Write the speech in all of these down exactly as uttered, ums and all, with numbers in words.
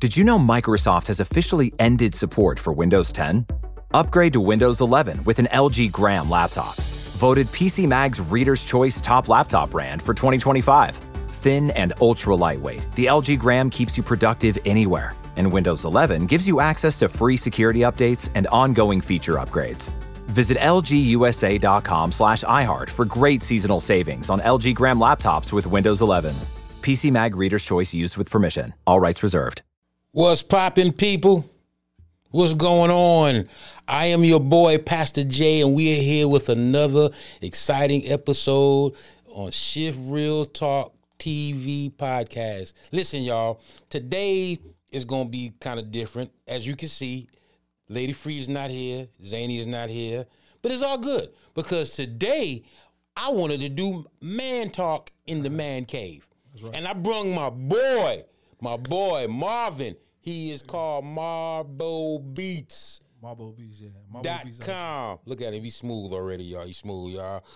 Did you know Microsoft has officially ended support for Windows ten? Upgrade to Windows eleven with an L G Gram laptop. Voted P C Mag's Reader's Choice Top Laptop Brand for twenty twenty-five. Thin and ultra lightweight, the L G Gram keeps you productive anywhere. And Windows eleven gives you access to free security updates and ongoing feature upgrades. Visit lgusa.com slash iHeart for great seasonal savings on L G Gram laptops with Windows eleven. P C Mag Reader's Choice used with permission. All rights reserved. What's poppin', people? What's going on? I am your boy, Pastor J, and we are here with another exciting episode on Shift Real Talk T V podcast. Listen, y'all, today is going to be kind of different. As you can see, Lady Free's not here, Zany is not here, but it's all good because today I wanted to do man talk in the man cave. Right. And I brung my boy, my boy, Marvin. He is called Marbo Beats. Marbo Beats, yeah. Marbo Dot Beats. com. Look at him. He's smooth already, y'all. He's smooth, y'all.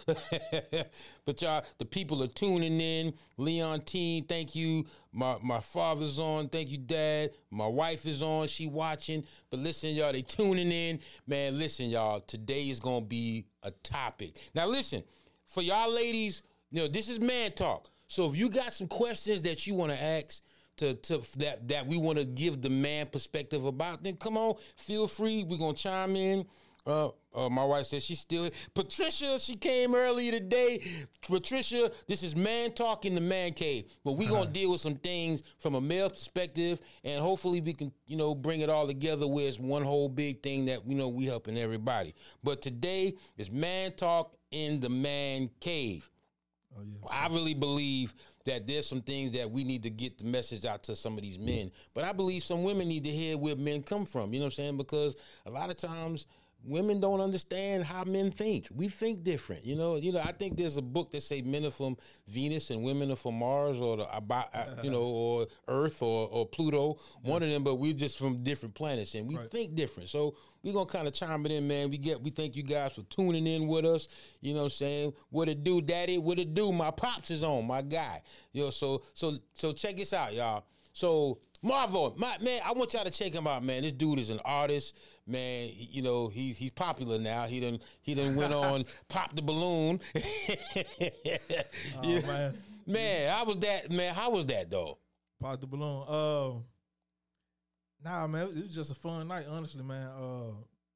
But, y'all, the people are tuning in. Leontine, thank you. My my father's on. Thank you, Dad. My wife is on. She watching. But listen, y'all, they tuning in. Man, listen, y'all. Today is going to be a topic. Now, listen, for y'all ladies, you know, this is man talk. So if you got some questions that you want to ask, To, to that that we want to give the man perspective about, then come on, feel free. We're gonna chime in. Uh, uh, my wife says she's still here. Patricia, she came early today. Patricia, this is man talk in the man cave, but we're gonna deal with some things from a male perspective, and hopefully we can, you know, bring it all together where it's one whole big thing that you know we helping everybody. But today is man talk in the man cave. Oh, yeah. I really believe that there's some things that we need to get the message out to some of these men. But I believe some women need to hear where men come from. You know what I'm saying? Because a lot of times women don't understand how men think. We think different. You know, you know. I think there's a book that say men are from Venus and women are from Mars or the about, you know, or Earth or, or Pluto. Yeah. One of them, but we're just from different planets and we right. think different. So we're gonna kind of chime it in, man. We get we thank you guys for tuning in with us. You know what I'm saying? What it do, Daddy? What it do? My pops is on, my guy. You know, so so so check this out, y'all. So Marvo, my man, I want y'all to check him out, man. This dude is an artist, man. He, you know, he's he's popular now. He done he done went on Pop the Balloon. Oh, yeah. man. Man, how was that, man? How was that though? Pop the Balloon. Uh, nah, man, it was just a fun night, honestly, man. Uh,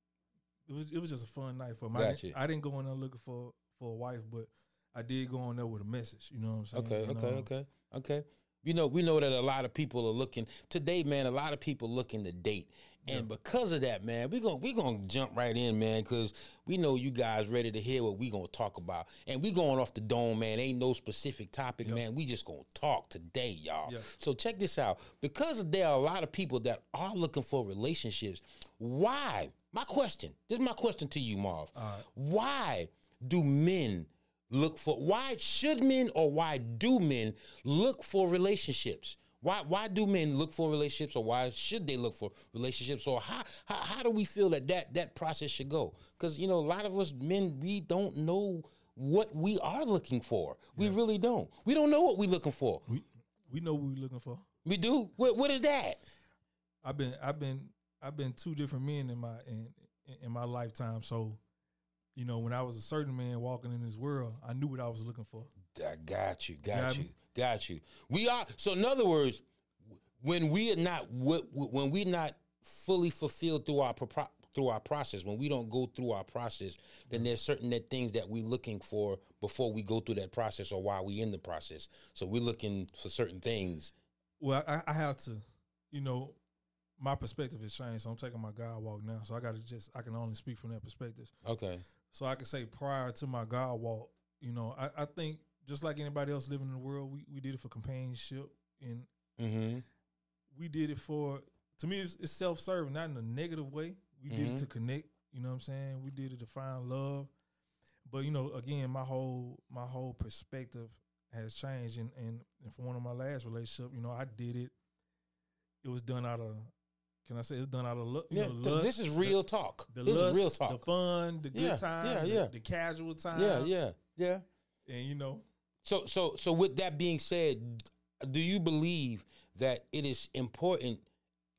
it was it was just a fun night for me. I didn't, I didn't go in there looking for, for a wife, but I did go in there with a message. You know what I'm saying? Okay, and, okay, uh, okay, okay. You know, we know that a lot of people are looking today, man. A lot of people looking to date, and yeah. because of that, man, we gonna we gonna jump right in, man, because we know you guys ready to hear what we gonna talk about, and we going off the dome, man. Ain't no specific topic, yep. man. We just gonna talk today, y'all. Yep. So check this out. Because there are a lot of people that are looking for relationships. Why? My question. This is my question to you, Marv. All right. Why do men look for, why should men or why do men look for relationships? Why why do men look for relationships, or why should they look for relationships? Or how how, how do we feel that, that that process should go? Because, you know, a lot of us men, we don't know what we are looking for. We yeah. really don't. We don't know what we're looking for. We we know what we're looking for. We do? What what is that? I've been I've been I've been two different men in my in in my lifetime, so you know, when I was a certain man walking in this world, I knew what I was looking for. I got you, got got you, me? got you. We are, so in other words, when we are not, when we're not fully fulfilled through our through our process, when we don't go through our process, then there's certain that things that we're looking for before we go through that process or while we in the process. So we're looking for certain things. Well, I, I have to, you know, my perspective has changed. So I'm taking my God walk now. So I got to just, I can only speak from that perspective. Okay. So I can say prior to my God walk, you know, I, I think just like anybody else living in the world, we, we did it for companionship, and mm-hmm. we did it for, to me, it's, it's self-serving, not in a negative way. We mm-hmm. did it to connect, you know what I'm saying? We did it to find love. But, you know, again, my whole my whole perspective has changed. And, and, and for one of my last relationships, you know, I did it. It was done out of, can I say it's done out of lu- yeah, you know, th- lust. This is real the, talk. The this lust, is real talk. the fun, the good yeah, time, yeah, the, yeah. the casual time. Yeah, yeah, yeah. And, you know. So, so, so with that being said, do you believe that it is important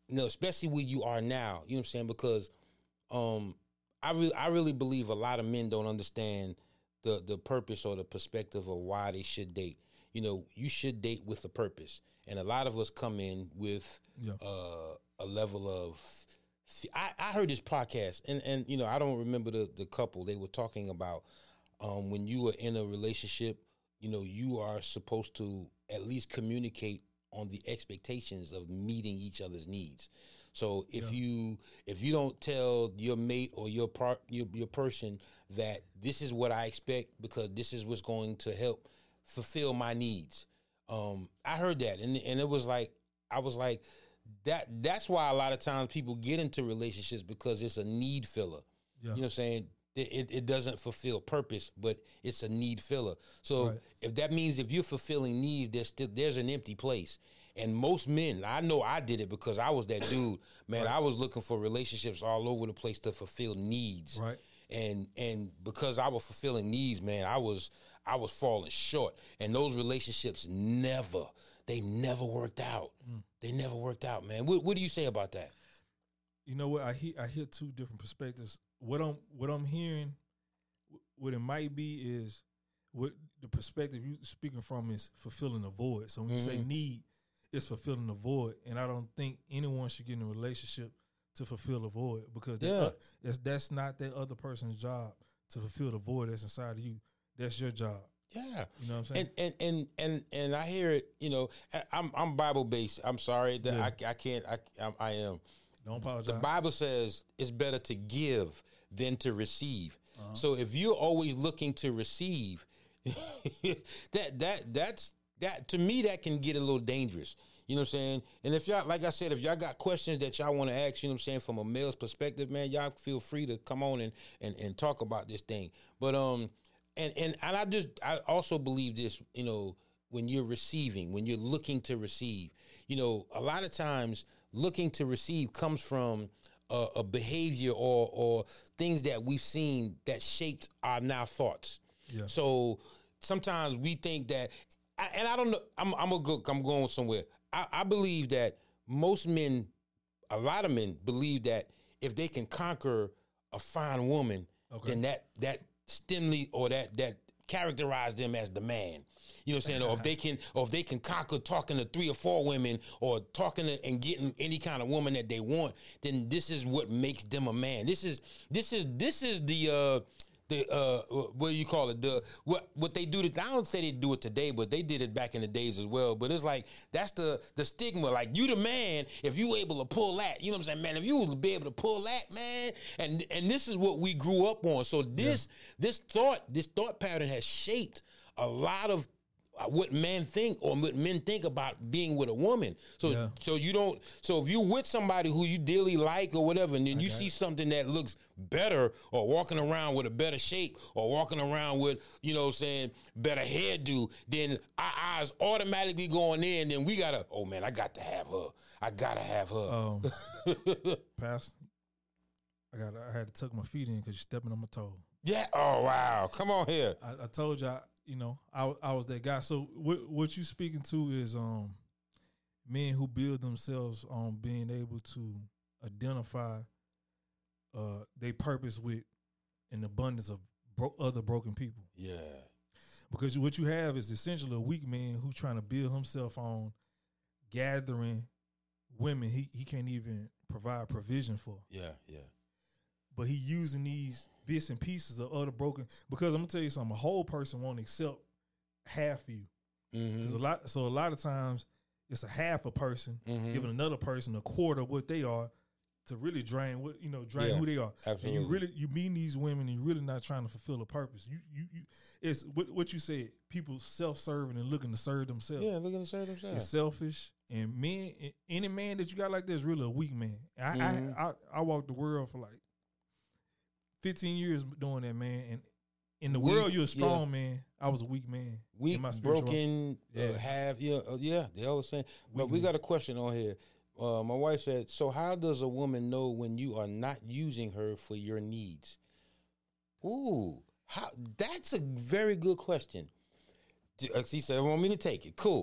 you know, especially where you are now. You know what I'm saying? Because um, I really, I really believe a lot of men don't understand the the purpose or the perspective of why they should date. You know, you should date with a purpose, and a lot of us come in with Yeah. uh, a level of. I, I heard this podcast, and and you know, I don't remember the the couple. They were talking about um, when you are in a relationship, you know, you are supposed to at least communicate on the expectations of meeting each other's needs. So if Yeah. you if you don't tell your mate or your part your, your person that this is what I expect because this is what's going to help fulfill my needs, um, I heard that and and it was like I was like that. That's why a lot of times people get into relationships because it's a need filler. Yeah. You know what I'm saying? It, it, it doesn't fulfill purpose, but it's a need filler. So Right. if that means if you're fulfilling needs, there's still there's an empty place. And most men, I know I did it because I was that dude. Man, I was looking for relationships all over the place to fulfill needs. Right. And and because I was fulfilling needs, man, I was I was falling short. And those relationships never, they never worked out. Mm. They never worked out, man. What, what do you say about that? You know what? I hear I hear two different perspectives. What I'm what I'm hearing, what it might be is what the perspective you speaking from is fulfilling a void. So when you say Mhm. need, it's fulfilling a void, and I don't think anyone should get in a relationship to fulfill a void because that, Yeah. uh, that's that's not that other person's job to fulfill the void that's inside of you. That's your job. Yeah. You know what I'm saying? And and and and and I hear it. You know, I- I'm I'm Bible based. I'm sorry that Yeah. I I can't. I I'm, I am. Don't The apologize. Bible says it's better to give than to receive. Uh-huh. So if you're always looking to receive, that that that's that to me that can get a little dangerous. You know what I'm saying? And if y'all, like I said, if y'all got questions that y'all want to ask, you know what I'm saying, from a male's perspective, man, y'all feel free to come on and and, and talk about this thing. But um, and and and I just I also believe this, you know, when you're receiving, when you're looking to receive, you know, a lot of times looking to receive comes from a, a behavior or or things that we've seen that shaped our now thoughts. Yeah. So sometimes we think that, I- and I don't know. I'm I'm a go. I'm going somewhere. I, I believe that most men, a lot of men, believe that if they can conquer a fine woman, Okay. then that that stimuli or that that characterize them as the man. You know what I'm saying? Or if they can, or if they can conquer talking to three or four women, or talking to and getting any kind of woman that they want, then this is what makes them a man. This is this is this is the uh, the uh, what do you call it? The what what they do. To, I don't say they do it today, but they did it back in the days as well. But it's like that's the the stigma. Like you the man if you able to pull that. You know what I'm saying, man? If you will be able to pull that, man. And and this is what we grew up on. So this this thought this thought pattern has shaped a lot of what men think or what men think about being with a woman. So Yeah. so you don't so if you're with somebody who you dearly like or whatever, and then you got see it. something that looks better or walking around with a better shape or walking around with, you know what I'm saying, better hairdo, then our eyes automatically going in, then we gotta, oh man, I got to have her. I gotta have her. Um, Pastor, I got I had to tuck my feet in because you're stepping on my toe. Yeah. Oh wow. Come on here. I, I told you, I, you know, I I was that guy. So what what you speaking to is um men who build themselves on being able to identify uh their purpose with an abundance of bro- other broken people. Yeah. Because what you have is essentially a weak man who trying to build himself on gathering women he, he can't even provide provision for. Yeah. Yeah. But he using these bits and pieces of other broken. Because I'm gonna tell you something, a whole person won't accept half of you. Mm-hmm. There's a lot. So a lot of times it's a half a person Mhm. giving another person a quarter of what they are to really drain what you know drain Yeah, who they are. absolutely. And you really you meet these women and you're really not trying to fulfill a purpose. You you, you it's what what you said. People self serving and looking to serve themselves. Yeah. Look at the shirt It's themselves. selfish, and men, any man that you got like that is really a weak man. I, Mhm. I, I I walked the world for like fifteen years doing that, man. And in the Weak, world, you're a strong yeah. man. I was a weak man. Weak, in my spiritual- broken, Yeah. uh, have yeah, uh, yeah. They always saying. But Weak we man. got a question on here. Uh, my wife said, "So how does a woman know when you are not using her for your needs?" Ooh, how? That's a very good question. J- uh, She said, "Want me to take it?" Cool.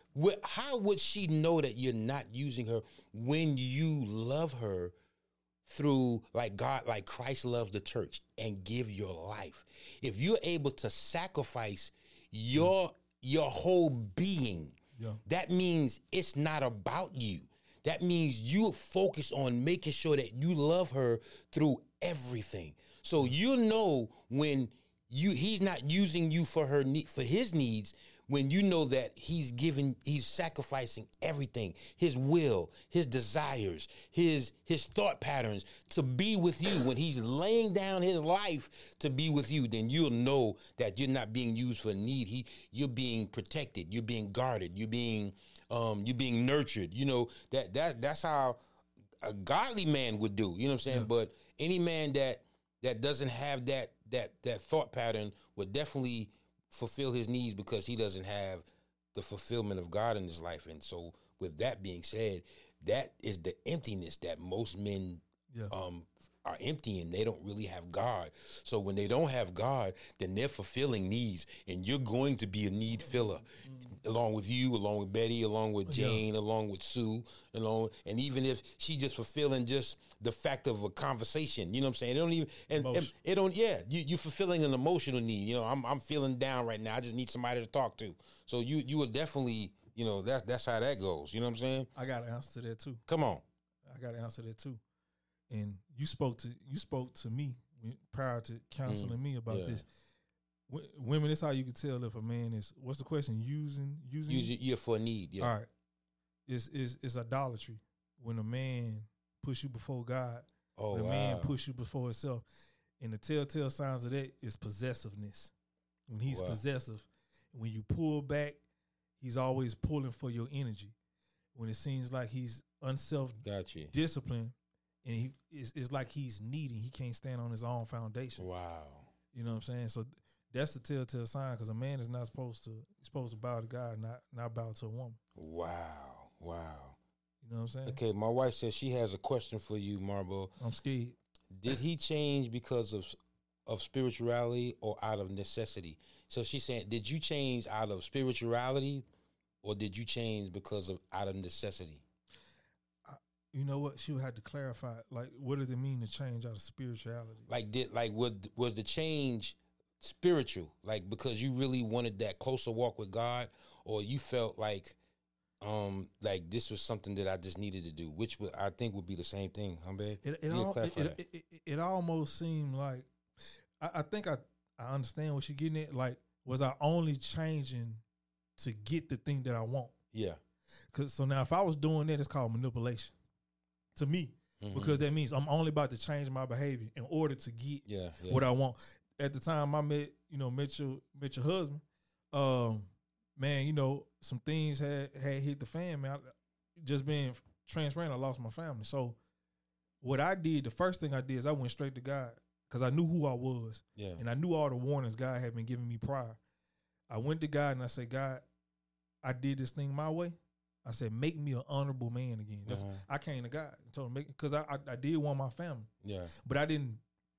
Wh- How would she know that you're not using her when you love her through like God, like Christ loves the church and give your life? If you're able to sacrifice your your whole being, Yeah. that means it's not about you. That means you focus on making sure that you love her through everything. So you know when you he's not using you for her need for his needs, when you know that he's giving, he's sacrificing everything, his will, his desires, his his thought patterns to be with you. When he's laying down his life to be with you, then you'll know that you're not being used for need. He, you're being protected, you're being guarded, you're being, um, you're being nurtured. You know that that that's how a godly man would do. You know what I'm saying? Yeah. But any man that that doesn't have that that that thought pattern would definitely fulfill his needs because he doesn't have the fulfillment of God in his life. And so with that being said, that is the emptiness that most men yeah. um, are emptying. They don't really have God. So when they don't have God, then they're fulfilling needs, and you're going to be a need filler mm-hmm. along with you, along with Betty, along with Jane, yeah. along with Sue, along, and even if she just fulfilling just the fact of a conversation, you know what I'm saying? It don't even, and, and it don't, yeah, you, you're fulfilling an emotional need. You know, I'm I'm feeling down right now. I just need somebody to talk to. So you you would definitely, you know, that's that's how that goes. You know what I'm saying? I got an answer to that too. Come on. I got an answer to that too. And you spoke to you spoke to me prior to counseling mm, me about yeah. this. W- women, that's how you can tell if a man is. What's the question? Using using Use it, yeah, for a need. Yeah. All right. It's it's it's idolatry when a man push you before God. Oh, when a wow. man push you before himself. And the telltale signs of that is possessiveness. When he's wow. possessive, when you pull back, he's always pulling for your energy. When it seems like he's unself-disciplined, and he it's, it's like he's needy. He can't stand on his own foundation. Wow. You know what I'm saying? So that's the telltale sign, because a man is not supposed to he's supposed to bow to God, not not bow to a woman. Wow. Wow. You know what I'm saying? Okay, my wife says she has a question for you, Marbo. I'm scared. Did he change because of of spirituality or out of necessity? So she's saying, did you change out of spirituality, or did you change because of out of necessity? You know what? She would have to clarify. Like, what does it mean to change out of spirituality? Like, did like was was the change spiritual? Like, because you really wanted that closer walk with God, or you felt like, um, like this was something that I just needed to do, which would, I think would be the same thing, huh, babe? It it, all, it, it, it, it almost seemed like I, I think I I understand what you're getting at. Like, was I only changing to get the thing that I want? Yeah. Cause so now if I was doing that, it's called manipulation. To me, mm-hmm. because that means I'm only about to change my behavior in order to get yeah, yeah. what I want. At the time I met, you know, met your met your husband, um, man, you know, some things had had hit the fan, man. I, just being transparent, I lost my family. So what I did, the first thing I did is I went straight to God, because I knew who I was, yeah, and I knew all the warnings God had been giving me prior. I went to God and I said, God, I did this thing my way. I said, make me an honorable man again. That's, uh-huh. I came to God and told him, make, because I, I I did want my family. Yeah. But I didn't,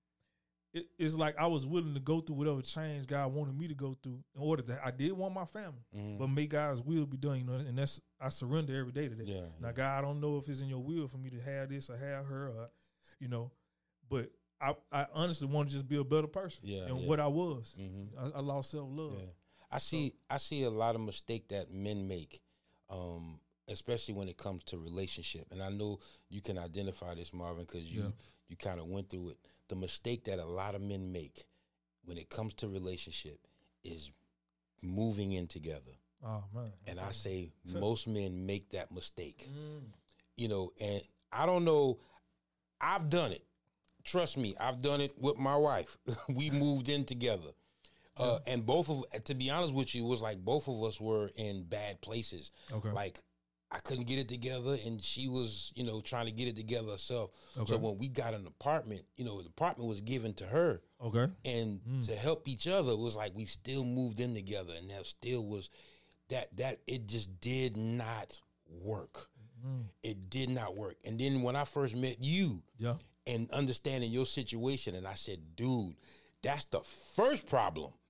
it, it's like I was willing to go through whatever change God wanted me to go through in order to, I did want my family, mm-hmm. but may God's will be done, you know, and that's, I surrender every day to that. Yeah, now, yeah. God, I don't know if it's in your will for me to have this or have her, or, you know, but I, I honestly want to just be a better person yeah, than yeah. what I was. Mm-hmm. I, I lost self-love. Yeah. I see, so, I see a lot of mistake that men make. Um, especially when it comes to relationship. And I know you can identify this, Marvin, because you, yeah. you kind of went through it. The mistake that a lot of men make when it comes to relationship is moving in together. Oh, man. And I say most men make that mistake. Mm. You know, and I don't know, I've done it. Trust me, I've done it with my wife. We moved in together. Uh, yeah. And both of, to be honest with you, it was like both of us were in bad places. Okay. Like, I couldn't get it together, and she was, you know, trying to get it together herself. Okay. So when we got an apartment, you know, the apartment was given to her. Okay. And mm. to help each other, it was like we still moved in together, and that still was, that, that it just did not work. Mm. It did not work. And then when I first met you, yeah, and understanding your situation, and I said, dude, that's the first problem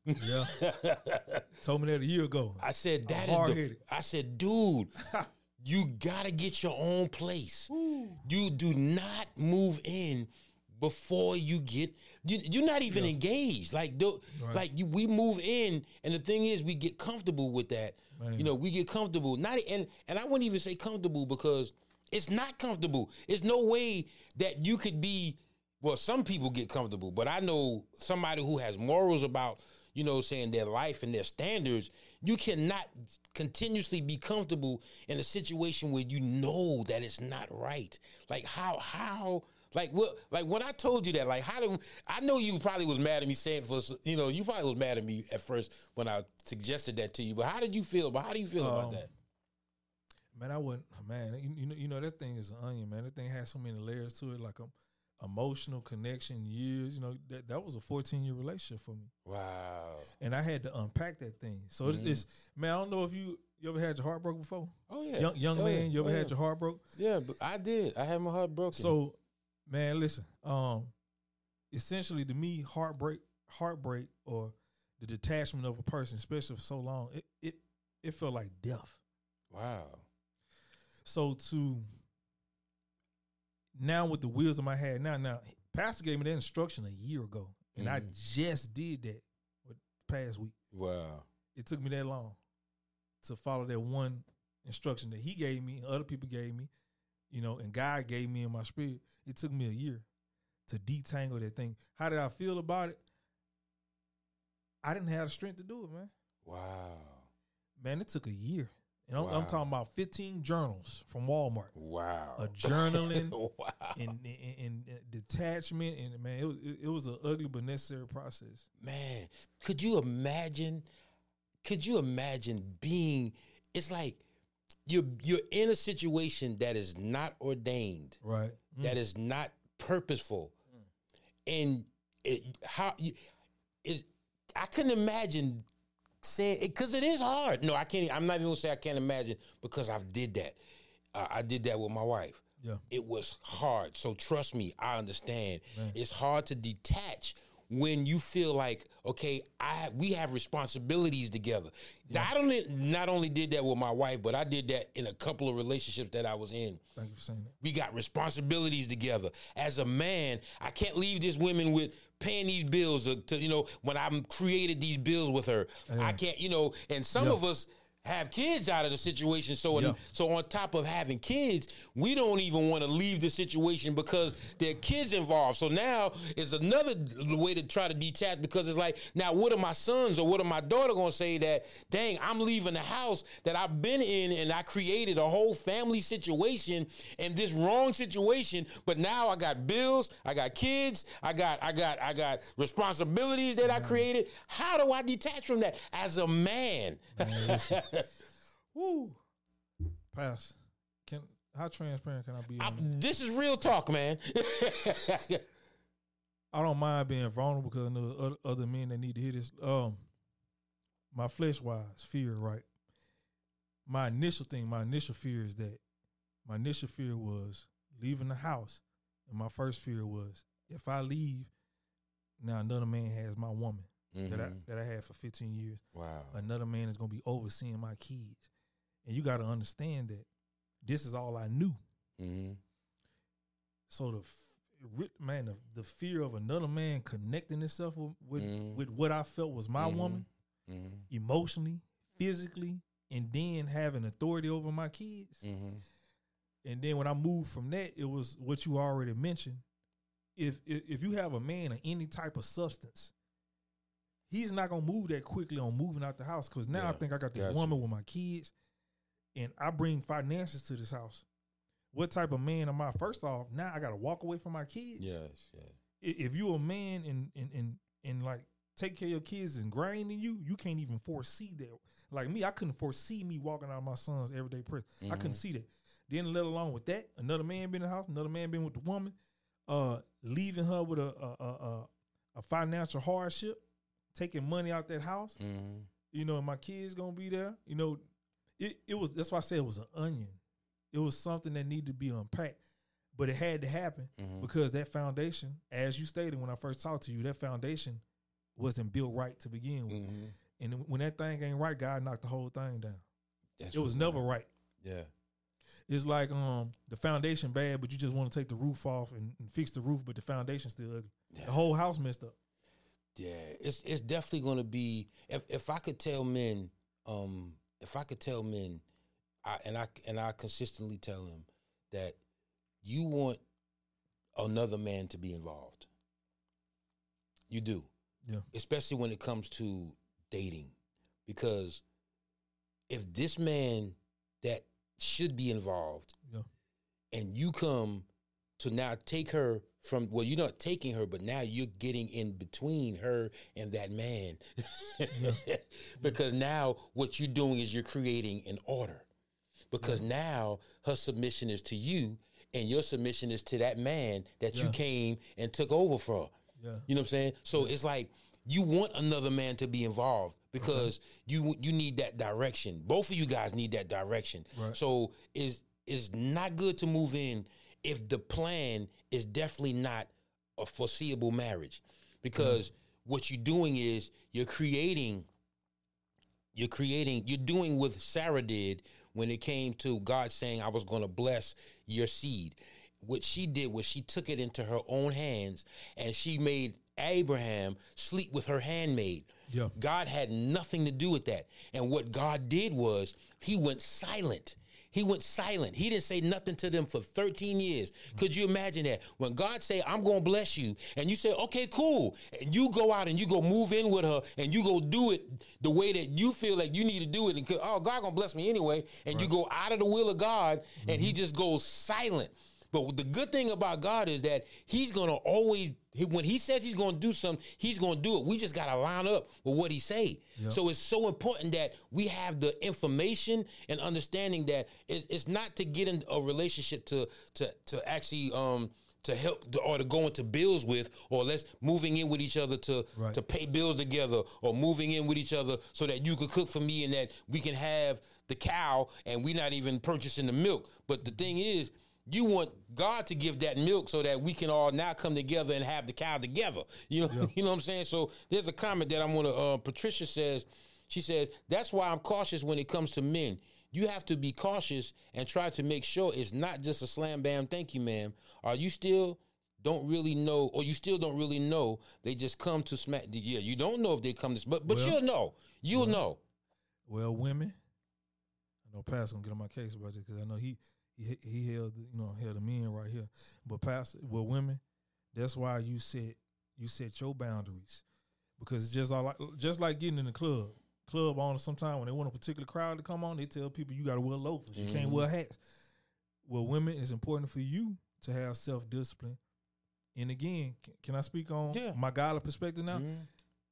Yeah. Told me that a year ago. I said, that I'm is the, I said, dude, you gotta get your own place. Ooh. You do not move in before you get, you, you're not even yeah. engaged. Like, do, right. like you, we move in, and the thing is, we get comfortable with that. Man. You know, we get comfortable. Not and and I wouldn't even say comfortable because it's not comfortable. There's no way that you could be. Well, some people get comfortable, but I know somebody who has morals about, you know, saying their life and their standards. You cannot continuously be comfortable in a situation where you know that it's not right. Like how how. Like what? Like when I told you that, like how do I know you probably was mad at me saying for you know you probably was mad at me at first when I suggested that to you. But how did you feel? But how do you feel um, about that? Man, I wouldn't. Man, you, you know, you know that thing is an onion, man. That thing has so many layers to it, like a emotional connection, years. You know that that was a fourteen year relationship for me. Wow. And I had to unpack that thing. So mm-hmm. it's, it's man. I don't know if you you ever had your heart broken before. Oh yeah, young young oh, man. Yeah. You ever oh, had yeah. your heart broke? Yeah, but I did. I had my heart broken. So. Man, listen. Um, essentially, to me, heartbreak, heartbreak, or the detachment of a person, especially for so long, it it it felt like death. Wow. So to now, with the wisdom I had now, now Pastor gave me that instruction a year ago, and mm. I just did that with past week. Wow. It took me that long to follow that one instruction that he gave me, and other people gave me. You know, and God gave me in my spirit. It took me a year to detangle that thing. How did I feel about it? I didn't have the strength to do it, man. Wow. Man, it took a year. And I'm, wow. I'm talking about fifteen journals from Walmart. Wow. A journaling wow. and, and, and, and detachment. And, man, it was, it, it was an ugly but necessary process. Man, could you imagine, could you imagine being, it's like, You're you're in a situation that is not ordained, right? Mm. That is not purposeful, mm. and it, how you, is I couldn't imagine saying it because it is hard. No, I can't. I'm not even gonna say I can't imagine because I did that. Uh, I did that with my wife. Yeah, it was hard. So trust me, I understand. Man. It's hard to detach when you feel like, okay, I we have responsibilities together. Yeah. Now, I don't not only did that with my wife, but I did that in a couple of relationships that I was in. Thank you for saying that. We got responsibilities together. As a man, I can't leave this woman with paying these bills to, to you know, when I've created these bills with her. Yeah. I can't, you know, and some yeah. of us have kids out of the situation. So, yeah. in, so on top of having kids, we don't even want to leave the situation because there are kids involved. So now it's another way to try to detach because it's like, now what are my sons or what are my daughter going to say that, dang, I'm leaving the house that I've been in and I created a whole family situation and this wrong situation, but now I got bills, I got kids, I got, I got, I got responsibilities that yeah. I created. How do I detach from that as a man? man Woo. Pass. Can how transparent can I be? I, this is real talk, man. I don't mind being vulnerable because I know other, other men that need to hear this. Um, my flesh wise fear, right? My initial thing, my initial fear is that my initial fear was leaving the house, and my first fear was if I leave, now another man has my woman. Mm-hmm. That I that I had for fifteen years. Wow. Another man is gonna be overseeing my kids. And you gotta understand that this is all I knew. Mm-hmm. So the man, the, the fear of another man connecting itself with with, mm-hmm. with what I felt was my mm-hmm. woman, mm-hmm. emotionally, physically, and then having authority over my kids. Mm-hmm. And then when I moved from that, it was what you already mentioned. If if, if you have a man of any type of substance, he's not going to move that quickly on moving out the house because now yeah, I think I got this gotcha. woman with my kids and I bring finances to this house. What type of man am I? First off, now I got to walk away from my kids. Yes, yes. If you're a man and, and, and, and like take care of your kids ingrained in you, you can't even foresee that. Like me, I couldn't foresee me walking out of my son's everyday prison. Mm-hmm. I couldn't see that. Then let alone with that, another man being in the house, another man being with the woman, uh, leaving her with a, a, a, a financial hardship. Taking money out that house, mm-hmm. you know, and my kids gonna be there. You know, it, it was that's why I said it was an onion. It was something that needed to be unpacked, but it had to happen mm-hmm. because that foundation, as you stated when I first talked to you, that foundation wasn't built right to begin with. Mm-hmm. And when that thing ain't right, God knocked the whole thing down. That's it was never right. Yeah. It's like um the foundation bad, but you just want to take the roof off and, and fix the roof, but the foundation's still ugly. Yeah. The whole house messed up. Yeah, it's it's definitely going to be. If if I could tell men, um, if I could tell men, I, and I and I consistently tell them that you want another man to be involved. You do, yeah. Especially when it comes to dating, because if this man that should be involved, yeah. and you come to now take her from, well, you're not taking her, but now you're getting in between her and that man. Yeah. Because now what you're doing is you're creating an order. Because yeah. now her submission is to you and your submission is to that man that yeah. you came and took over for. Yeah. You know what I'm saying? So yeah. it's like you want another man to be involved because okay. you you need that direction. Both of you guys need that direction. Right. So it's, it's not good to move in if the plan is definitely not a foreseeable marriage, because mm-hmm. what you're doing is you're creating, you're creating, you're doing what Sarah did when it came to God saying, I was going to bless your seed. What she did was she took it into her own hands and she made Abraham sleep with her handmaid. Yeah. God had nothing to do with that. And what God did was he went silent. He went silent. He didn't say nothing to them for thirteen years. Could you imagine that? When God say, I'm going to bless you, and you say, okay, cool. And you go out and you go move in with her, and you go do it the way that you feel like you need to do it. And, oh, God going to bless me anyway. And right. you go out of the will of God, mm-hmm. and he just goes silent. But the good thing about God is that he's going to always, when he says he's going to do something, he's going to do it. We just got to line up with what he say. Yep. So it's so important that we have the information and understanding that it's not to get in a relationship to to to actually um to help or to go into bills with, or let's moving in with each other to right. to pay bills together, or moving in with each other so that you could cook for me and that we can have the cow and we're not even purchasing the milk. But the thing is, you want God to give that milk so that we can all now come together and have the cow together. You know, yeah. you know what I'm saying? So there's a comment that I'm going to, uh, Patricia says, she says, that's why I'm cautious when it comes to men. You have to be cautious and try to make sure it's not just a slam bam, thank you, ma'am. Are you still don't really know, or you still don't really know, they just come to smack, yeah, you don't know if they come to, but, but well, you'll know. You'll well, know. Well, women, I know Pat's going to get on my case about this because I know he, He, he held, you know, held the men right here. But Pastor, well, women, that's why you set you set your boundaries, because it's just all like just like getting in the club. Club on sometime when they want a particular crowd to come on, they tell people you got to wear loafers, you mm-hmm. can't wear hats. Well, women, it's important for you to have self discipline. And again, can, can I speak on yeah. my godly perspective now? Mm-hmm.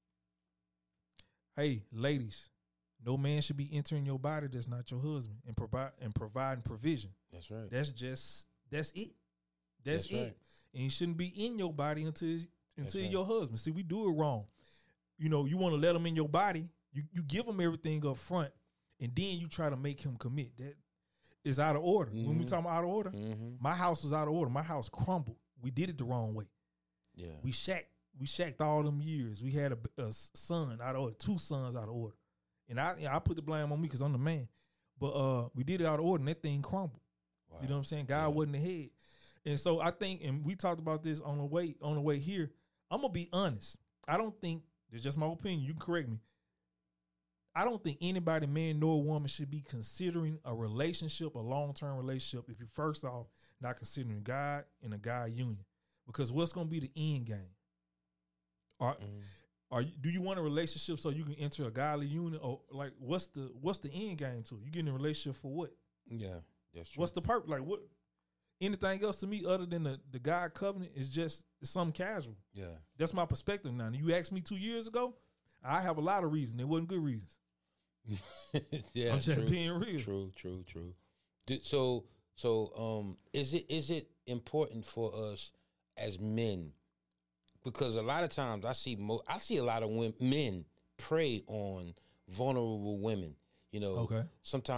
Hey, ladies. No man should be entering your body that's not your husband and provide and providing provision. That's right. That's just that's it. That's, that's it. Right. And he shouldn't be in your body until until right. your husband. See, we do it wrong. You know, you want to let him in your body. You you give him everything up front, and then you try to make him commit. That is out of order. Mm-hmm. When we talk about out of order, mm-hmm. my house was out of order. My house crumbled. We did it the wrong way. Yeah. We shacked. We shacked all them years. We had a, a son out of order, two sons out of order. And I, you know, I put the blame on me because I'm the man. But uh, we did it out of order, and that thing crumbled. Wow. You know what I'm saying? God yeah. wasn't the head. And so I think, and we talked about this on the way on the way here. I'm gonna be honest. I don't think, it's just my opinion. You can correct me. I don't think anybody, man nor woman, should be considering a relationship, a long term relationship, if you first off not considering God and a God union, because what's gonna be the end game? Are, mm. Are you, do you want a relationship so you can enter a godly union, or like what's the what's the end game to it? You get in a relationship for what? Yeah, that's true. What's the purpose? Like what? Anything else to me other than the, the God covenant is just it's something casual. Yeah, that's my perspective now. And you asked me two years ago, I have a lot of reasons. It wasn't good reasons. yeah, I'm just true, being real. True, true, true. So, so um, is it is it important for us as men? Because a lot of times I see mo- I see a lot of women, men prey on vulnerable women. You know, okay. sometimes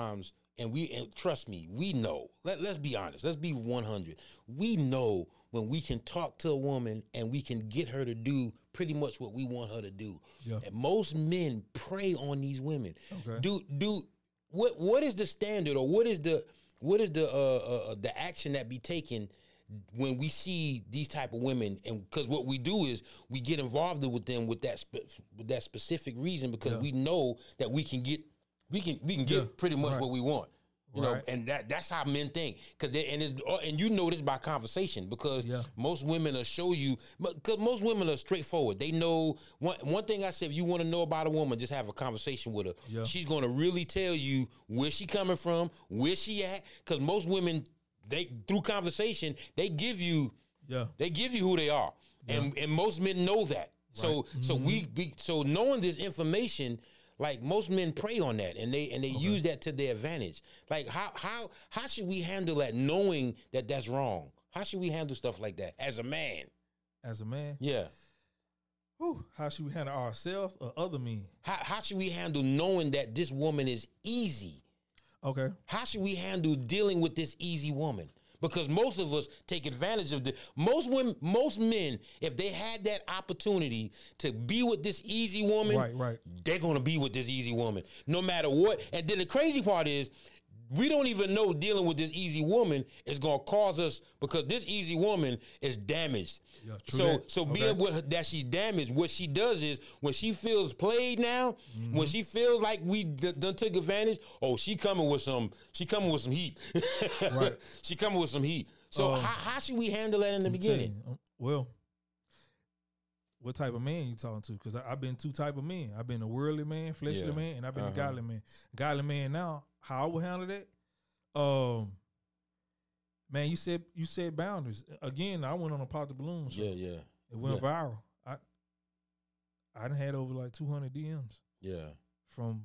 and we and trust me, we know. Let let's be honest. Let's be one hundred. We know when we can talk to a woman and we can get her to do pretty much what we want her to do. Yeah. And most men prey on these women. Okay. Do do what what is the standard or what is the what is the uh, uh the action that be taken when we see these type of women? And because what we do is we get involved with them with that spe- with that specific reason because Yeah. we know that we can get we can we can get Yeah. pretty much Right. what we want. You know, Right. and that that's how men think. Cause they, and it's, and you know this by conversation because Yeah. most women will show you. Because most women are straightforward. They know one one thing. I said, if you want to know about a woman, just have a conversation with her. Yeah. She's going to really tell you where she coming from, where she at. Because most women, they through conversation, they give you Yeah. they give you who they are, and and most men know that. So so we, we so knowing this information. Like most men prey on that, and they and they Okay. use that to their advantage. Like how how how should we handle that, knowing that that's wrong? How should we handle stuff like that as a man? As a man, Yeah. whew, how should we handle ourselves or other men? How how should we handle knowing that this woman is easy? Okay. How should we handle dealing with this easy woman? Because most of us take advantage of the most women, most men, if they had that opportunity to be with this easy woman, Right, right. they're gonna be with this easy woman, no matter what. And then the crazy part is, we don't even know dealing with this easy woman is gonna cause us because this easy woman is damaged. Yeah, true so that. so Okay. being with her, that she's damaged, what she does is when she feels played now, Mm-hmm. when she feels like we d- done took advantage, oh, she coming with some, she coming with some heat. Right. She coming with some heat. So Um, how, how should we handle that in the I'm beginning? telling you, um, well, what type of man you talking to? Because I've been two type of men. I've been a worldly man, fleshly Yeah. man, and I've been Uh-huh. a godly man. Godly man now, how I would handle that? Um, man, you said you said boundaries. Again, I went on a pop the balloon show. Yeah, yeah, It went Yeah. viral. I I done had over like two hundred D Ms yeah. from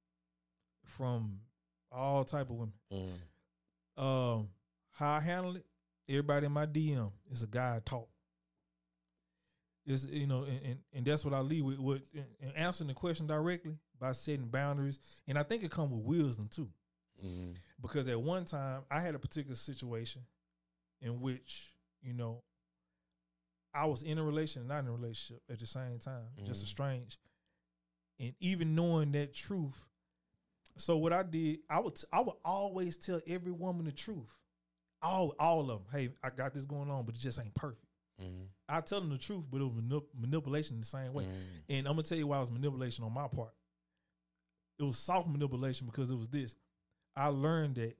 from all type of women. Mm. Um, how I handle it, everybody in my D M is a guy I talk. Is you know, and, and, and that's what I leave with. With and answering the question directly by setting boundaries, and I think it comes with wisdom too. Mm. Because at one time I had a particular situation in which you know I was in a relationship, and not in a relationship at the same time, just Mhm. estranged, and even knowing that truth. So what I did, I would t- I would always tell every woman the truth, all all of them. Hey, I got this going on, but it just ain't perfect. Mm. I tell them the truth, but it was manip- manipulation in the same way. Mm. And I'm gonna tell you why it was manipulation on my part. It was soft manipulation because it was this. I learned that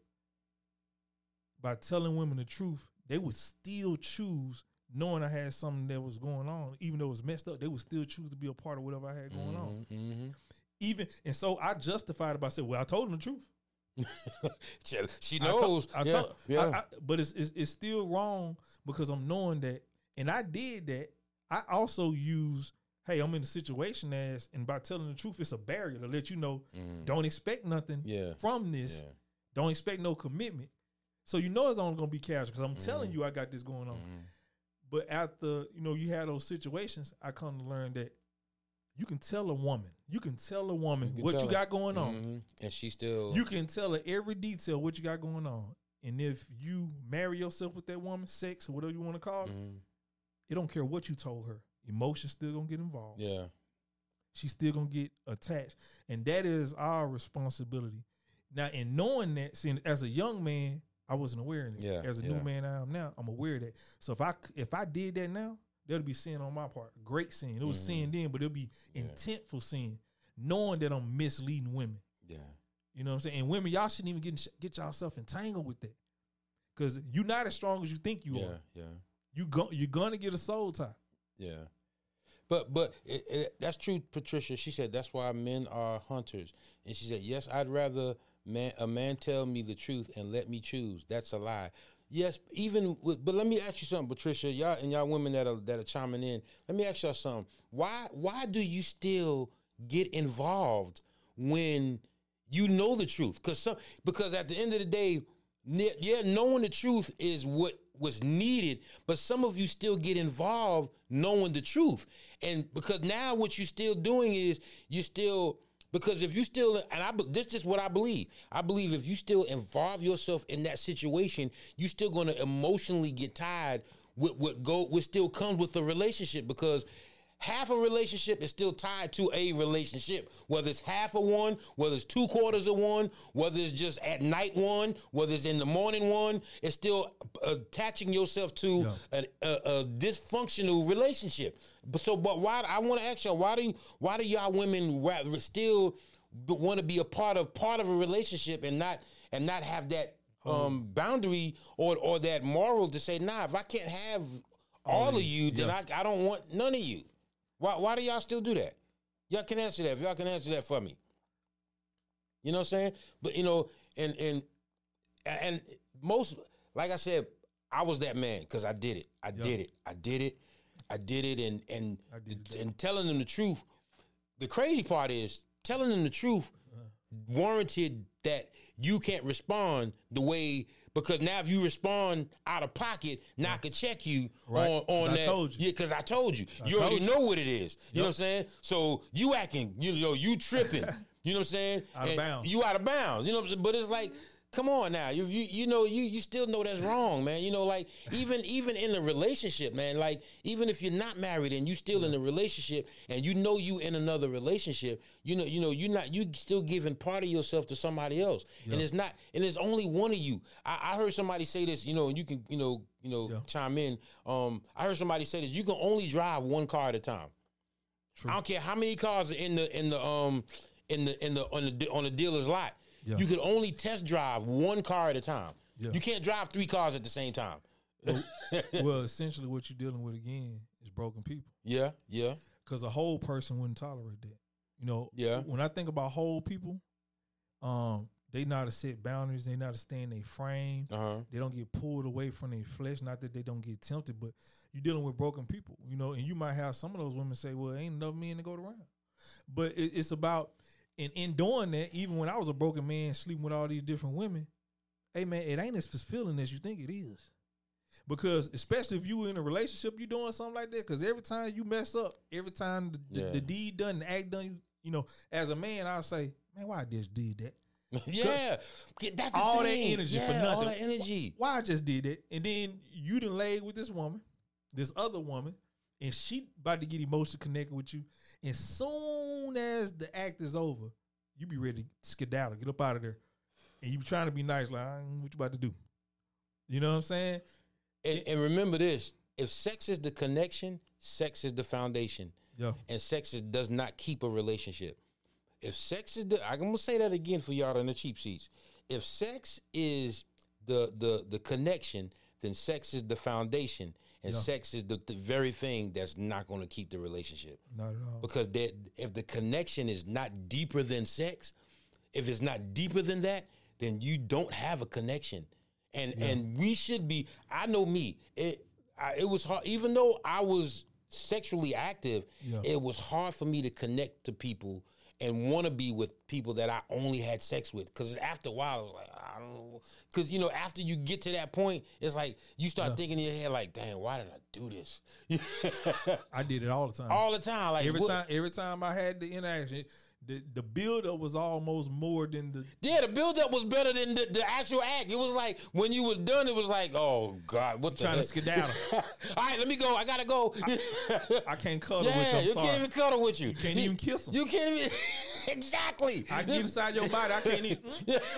by telling women the truth, they would still choose, knowing I had something that was going on, even though it was messed up, they would still choose to be a part of whatever I had going on. Mm-hmm. Even and so I justified it by saying, well, I told them the truth. she, she I to- knows. I yeah, told- yeah. I- I- but it's, it's it's still wrong because I'm knowing that, and I did that. I also use, hey, I'm in a situation as, and by telling the truth, it's a barrier to let you know, Mm. don't expect nothing Yeah. from this. Yeah. Don't expect no commitment. So you know it's only gonna be casual because I'm telling Mhm. you I got this going on. Mhm. But after you know you had those situations, I come to learn that you can tell a woman, you can tell a woman You can what tell you her. got going on. Mhm. And she still. You can tell her every detail what you got going on. And if you marry yourself with that woman, sex or whatever you want to call it, Mhm. it don't care what you told her. Emotions still gonna get involved. Yeah. She's still gonna get attached, and that is our responsibility. Now, in knowing that, seeing as a young man, I wasn't aware of it. Yeah, As a yeah. new man I am now, I'm aware of that. So if I if I did that now, there'll be sin on my part. Great sin. It was Mhm. sin then, but it'll be Yeah. intentful sin, knowing that I'm misleading women. Yeah. You know what I'm saying? And women, y'all shouldn't even get get yourself entangled with that, because you're not as strong as you think you Yeah. are. Yeah. You go, you're gonna get a soul tie. Yeah. But but it, it, that's true, Patricia. She said that's why men are hunters, and she said yes. I'd rather man a man tell me the truth and let me choose. That's a lie. Yes, even with, but let me ask you something, Patricia. Y'all and y'all women that are that are chiming in. Let me ask y'all something. Why why do you still get involved when you know the truth? Because some because at the end of the day, ne- yeah, knowing the truth is what was needed, but some of you still get involved knowing the truth. And because now what you're still doing is you're still Because if you still, and I, this is what I believe. I believe if you still involve yourself in that situation, you still going to emotionally get tired with what go, what still comes with the relationship. Because half a relationship is still tied to a relationship, whether it's half of one, whether it's two quarters of one, whether it's just at night one, whether it's in the morning one. It's still attaching yourself to yeah. a, a, a dysfunctional relationship. But so, but why? I want to ask y'all, why do you, why do y'all women still want to be a part of part of a relationship and not and not have that um, boundary or or that moral to say, nah, if I can't have all oh, of you, then yeah. I I don't want none of you. Why, why do y'all still do that? Y'all can answer that. If y'all can answer that for me. You know what I'm saying? But, you know, and and and most, like I said, I was that man because I did it. I yep. did it. I did it. I did it. And and, did and telling them the truth. The crazy part is telling them the truth uh-huh. warranted that you can't respond the way. Because now if you respond out of pocket, now I could check you right. on, on that. I told you. Yeah, because I told you. I you told already you. know what it is. You yep. know what I'm saying? So you acting, you know, you tripping. You know what I'm saying? Out of bounds. You out of bounds. You know, but it's like, come on now. You you you know, you you still know that's wrong, man. You know, like even even in a relationship, man, like even if you're not married and you still in a relationship and you know you in another relationship, you know, you know, you're not you still giving part of yourself to somebody else. Yeah. And it's not and it's only one of you. I, I heard somebody say this, you know, and you can, you know, you know, yeah. chime in. Um, I heard somebody say this, you can only drive one car at a time. True. I don't care how many cars are in the in the um in the in the on the on the dealer's lot. Yeah. You can only test drive one car at a time. Yeah. You can't drive three cars at the same time. Well, well, essentially what you're dealing with again is broken people. Yeah, yeah. Because a whole person wouldn't tolerate that. You know, yeah. when I think about whole people, um, they know how to set boundaries. They know how to stay in their frame. Uh-huh. They don't get pulled away from their flesh. Not that they don't get tempted, but you're dealing with broken people. You know, and you might have some of those women say, well, ain't enough men to go around. But it, it's about... And in doing that, even when I was a broken man sleeping with all these different women, hey man, it ain't as fulfilling as you think it is. Because especially if you in a relationship, you doing something like that. Because every time you mess up, every time the, yeah. the, the deed done, the act done, you, you know, as a man, I'll say, man, why I just did that? yeah, that's the all thing. that energy yeah, for nothing. All that energy. Why I just did that? And then you done laid with this woman, this other woman. And she about to get emotionally connected with you. And soon as the act is over, you be ready to skedaddle, get up out of there. And you be trying to be nice, like, what you about to do? You know what I'm saying? And, and remember this, if sex is the connection, sex is the foundation. Yeah. And sex is, does not keep a relationship. If sex is the, I'm going to say that again for y'all in the cheap seats. If sex is the the the connection, then sex is the foundation. And yeah. sex is the, the very thing that's not going to keep the relationship. Not at all. Because that, if the connection is not deeper than sex, if it's not deeper than that, then you don't have a connection. And yeah. and we should be, I know me, it I, it was hard, even though I was sexually active, yeah. it was hard for me to connect to people and want to be with people that I only had sex with. Because after a while, I was like, I don't know. Because, you know, after you get to that point, it's like you start yeah. thinking in your head, like, damn, why did I do this? I did it all the time. All the time. Like every what? time every time I had the interaction, the, the build-up was almost more than the... Yeah, the build-up was better than the, the actual act. It was like, when you was done, it was like, oh, God, what the trying heck? to skedaddle. All right, let me go. I got to go. I, I can't cuddle yeah, with you. I'm you sorry. can't even cuddle with you. You can't even kiss them. You can't even... Exactly. I get inside your body. I can't even...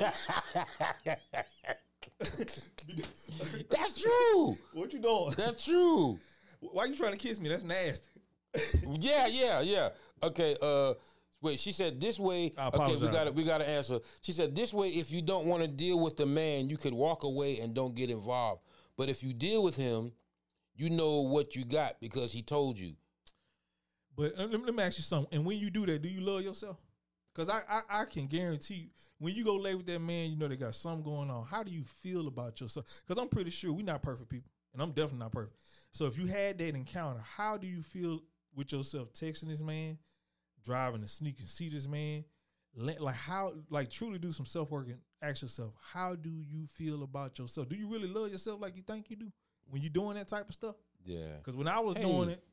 That's true. What you doing? That's true. Why you trying to kiss me? That's nasty. yeah, yeah, yeah. Okay, uh... Wait, she said this way. Okay, we got we got to answer. She said this way. If you don't want to deal with the man, you could walk away and don't get involved. But if you deal with him, you know what you got because he told you. But uh, let, me, let me ask you something. And when you do that, do you love yourself? Because I, I I can guarantee you, when you go lay with that man, you know they got something going on. How do you feel about yourself? Because I'm pretty sure we're not perfect people, and I'm definitely not perfect. So if you had that encounter, how do you feel with yourself texting this man? Driving to sneak and see this man, like how, like truly do some self work and ask yourself, how do you feel about yourself? Do you really love yourself like you think you do when you're doing that type of stuff? Yeah. Because when I was hey. doing it,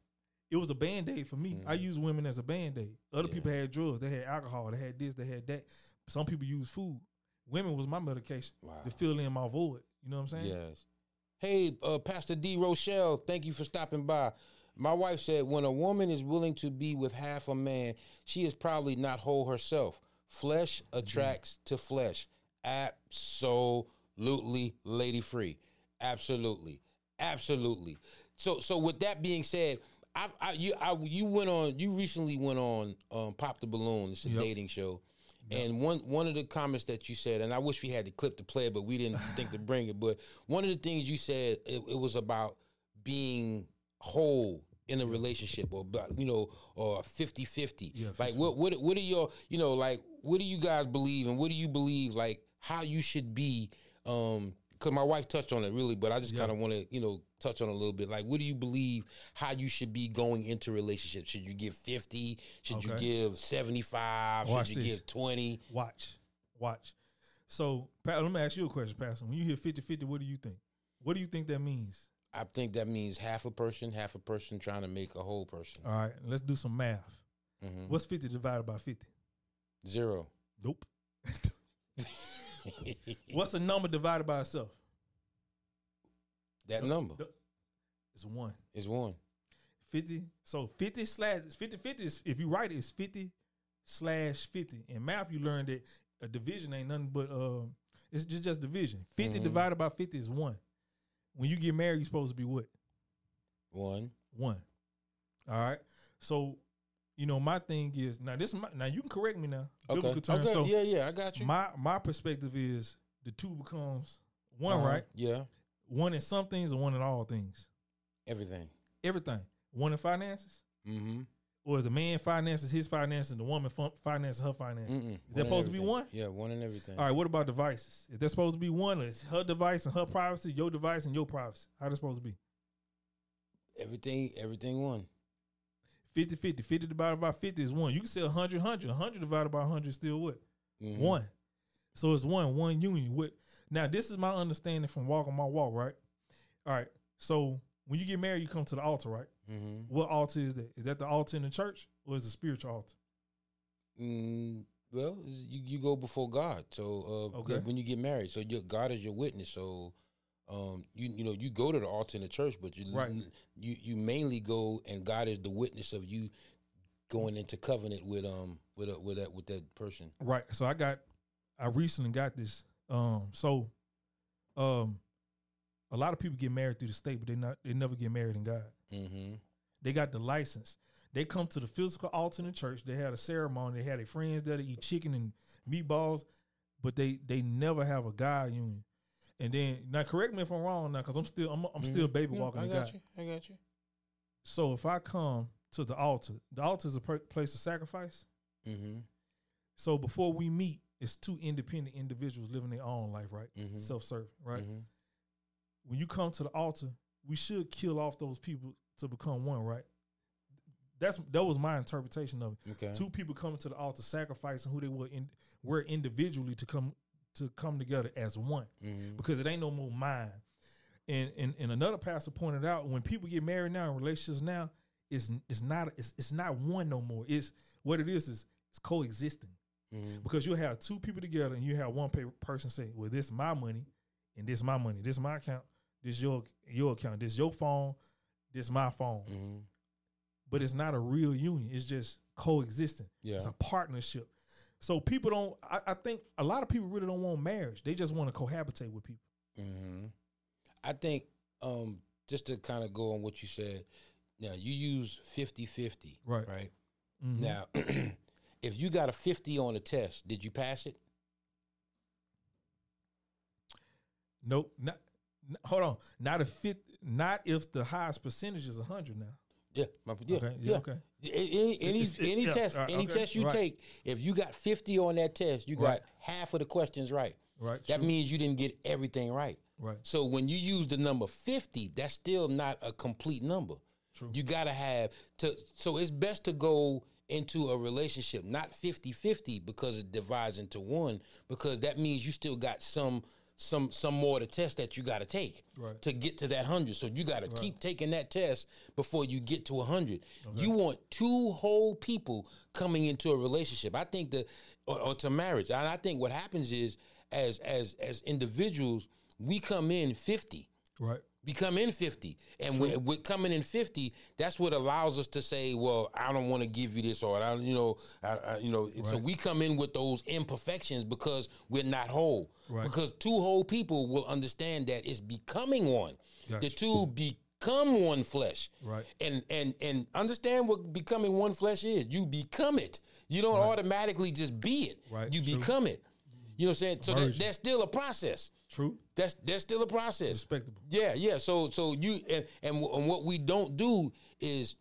it was a band-aid for me. Mm-hmm. I used women as a band-aid. Other yeah. people had drugs. They had alcohol. They had this. They had that. Some people used food. Women was my medication wow. to fill in my void. You know what I'm saying? Yes. Hey, uh, Pastor D. Rochelle, thank you for stopping by. My wife said, when a woman is willing to be with half a man, she is probably not whole herself. Flesh attracts mm-hmm. to flesh. Absolutely, Lady Free. Absolutely. Absolutely. So so with that being said, I, I you I, you went on you recently went on um, Pop the Balloon. It's a yep. dating show. Yep. And one one of the comments that you said, and I wish we had the clip to play it, but we didn't think to bring it. But one of the things you said, it, it was about being whole in a relationship, or you know, or fifty-fifty. Yeah, like what what what are your, you know, like what do you guys believe, and what do you believe like how you should be? Um, because my wife touched on it really, but I just yeah. kind of want to, you know, touch on it a little bit. Like, what do you believe how you should be going into relationships? Should you give fifty? Should okay. you give seventy-five? Watch should you this. give twenty? Watch, watch. So, Pat, let me ask you a question, Pastor. When you hear fifty-fifty, what do you think? What do you think that means? I think that means half a person, half a person trying to make a whole person. All right, let's do some math. Mm-hmm. What's fifty divided by fifty? Zero. Nope. What's a number divided by itself? That number. It's one. It's one. fifty. So fifty slash fifty fifty is, if you write it, it's fifty slash fifty. In math, you learned that a division ain't nothing but uh, it's just, just division. fifty mm-hmm. divided by fifty is one. When you get married, you're supposed to be what? One. One. All right. So, you know, my thing is now. This is my, now you can correct me now. Okay. Okay. So, yeah, yeah, I got you. My my perspective is the two becomes one, uh-huh. right? Yeah. One in some things, and one in all things. Everything. Everything. One in finances. Mm-hmm. Or is the man finances his finances, and the woman finances her finances? Mm-mm. Is that supposed to be one? Yeah, one in everything. All right. What about devices? Is that supposed to be one? Or is her device and her privacy, your device and your privacy? How that supposed to be? Everything. Everything one. fifty-fifty. fifty divided by fifty is one. You can say one hundred, one hundred. one hundred divided by one hundred is still what? Mm-hmm. One. So it's one, one union. What? Now, this is my understanding from walking my walk, right? All right. So when you get married, you come to the altar, right? Mm-hmm. What altar is that? Is that the altar in the church, or is it the spiritual altar? Mm, well, you, you go before God. So uh, okay. when you get married, so your, God is your witness. So um, you you know you go to the altar in the church, but you right. you you mainly go, and God is the witness of you going into covenant with um with a, with that with that person. Right. So I got, I recently got this. Um, so, um, a lot of people get married through the state, but they not they never get married in God. Mm-hmm. They got the license. They come to the physical altar in the church. They had a ceremony. They had their friends there to eat chicken and meatballs, but they they never have a God union. And then now, correct me if I'm wrong now, because I'm still I'm, I'm mm-hmm. still baby walking. No, I got God. you. I got you. So if I come to the altar, the altar is a per- place of sacrifice. Mm-hmm. So before we meet, it's two independent individuals living their own life, right? Mm-hmm. Self-serving, right? Mm-hmm. When you come to the altar, we should kill off those people to become one, right? That's that was my interpretation of it. Okay. Two people coming to the altar, sacrificing who they were in, were individually to come to come together as one, mm-hmm. because it ain't no more mine. And, and and another pastor pointed out, when people get married now in relationships now, it's it's not it's it's not one no more. It's what it is is it's coexisting. Mm-hmm. Because you have two people together and you have one person say, well, this is my money and this is my money. This is my account. This is your, your account. This is your phone. This is my phone. Mm-hmm. But it's not a real union. It's just coexisting. Yeah. It's a partnership. So people don't, I, I think a lot of people really don't want marriage. They just want to cohabitate with people. Mm-hmm. I think um, just to kind of go on what you said, now you use fifty-fifty, right? Right. Mm-hmm. Now, if you got a fifty on the test, did you pass it? Nope. Not, not, hold on. Not a fit. Not if the highest percentage is a hundred now. Yeah, my, yeah, okay, yeah, yeah. Okay. Any any, it's, it's, any yeah, test, right, any okay, test you right. take, if you got fifty on that test, you got right. half of the questions right. Right. That true. means you didn't get everything right. Right. So when you use the number fifty, that's still not a complete number. True. You gotta have to. So it's best to go into a relationship not fifty-fifty because it divides into one, because that means you still got some some some more of the tests that you got to take right. to get to that hundred. So you got to right. keep taking that test before you get to a hundred. Okay. You want two whole people coming into a relationship. I think the or, or to marriage. And I think what happens is as as as individuals, we come in fifty. Right. We come in fifty, and with, with coming in fifty, that's what allows us to say, "Well, I don't want to give you this," or "I, don't, you know, I, I, you know." Right. So we come in with those imperfections because we're not whole. Right. Because two whole people will understand that it's becoming one. Gotcha. The two become one flesh. Right. And and and understand what becoming one flesh is. You become it. You don't right. automatically just be it. Right. You True. become it. You know what I'm saying? So that, that's still a process. True. That's that's still a process. Respectable. Yeah, yeah. So so you and, and and what we don't do is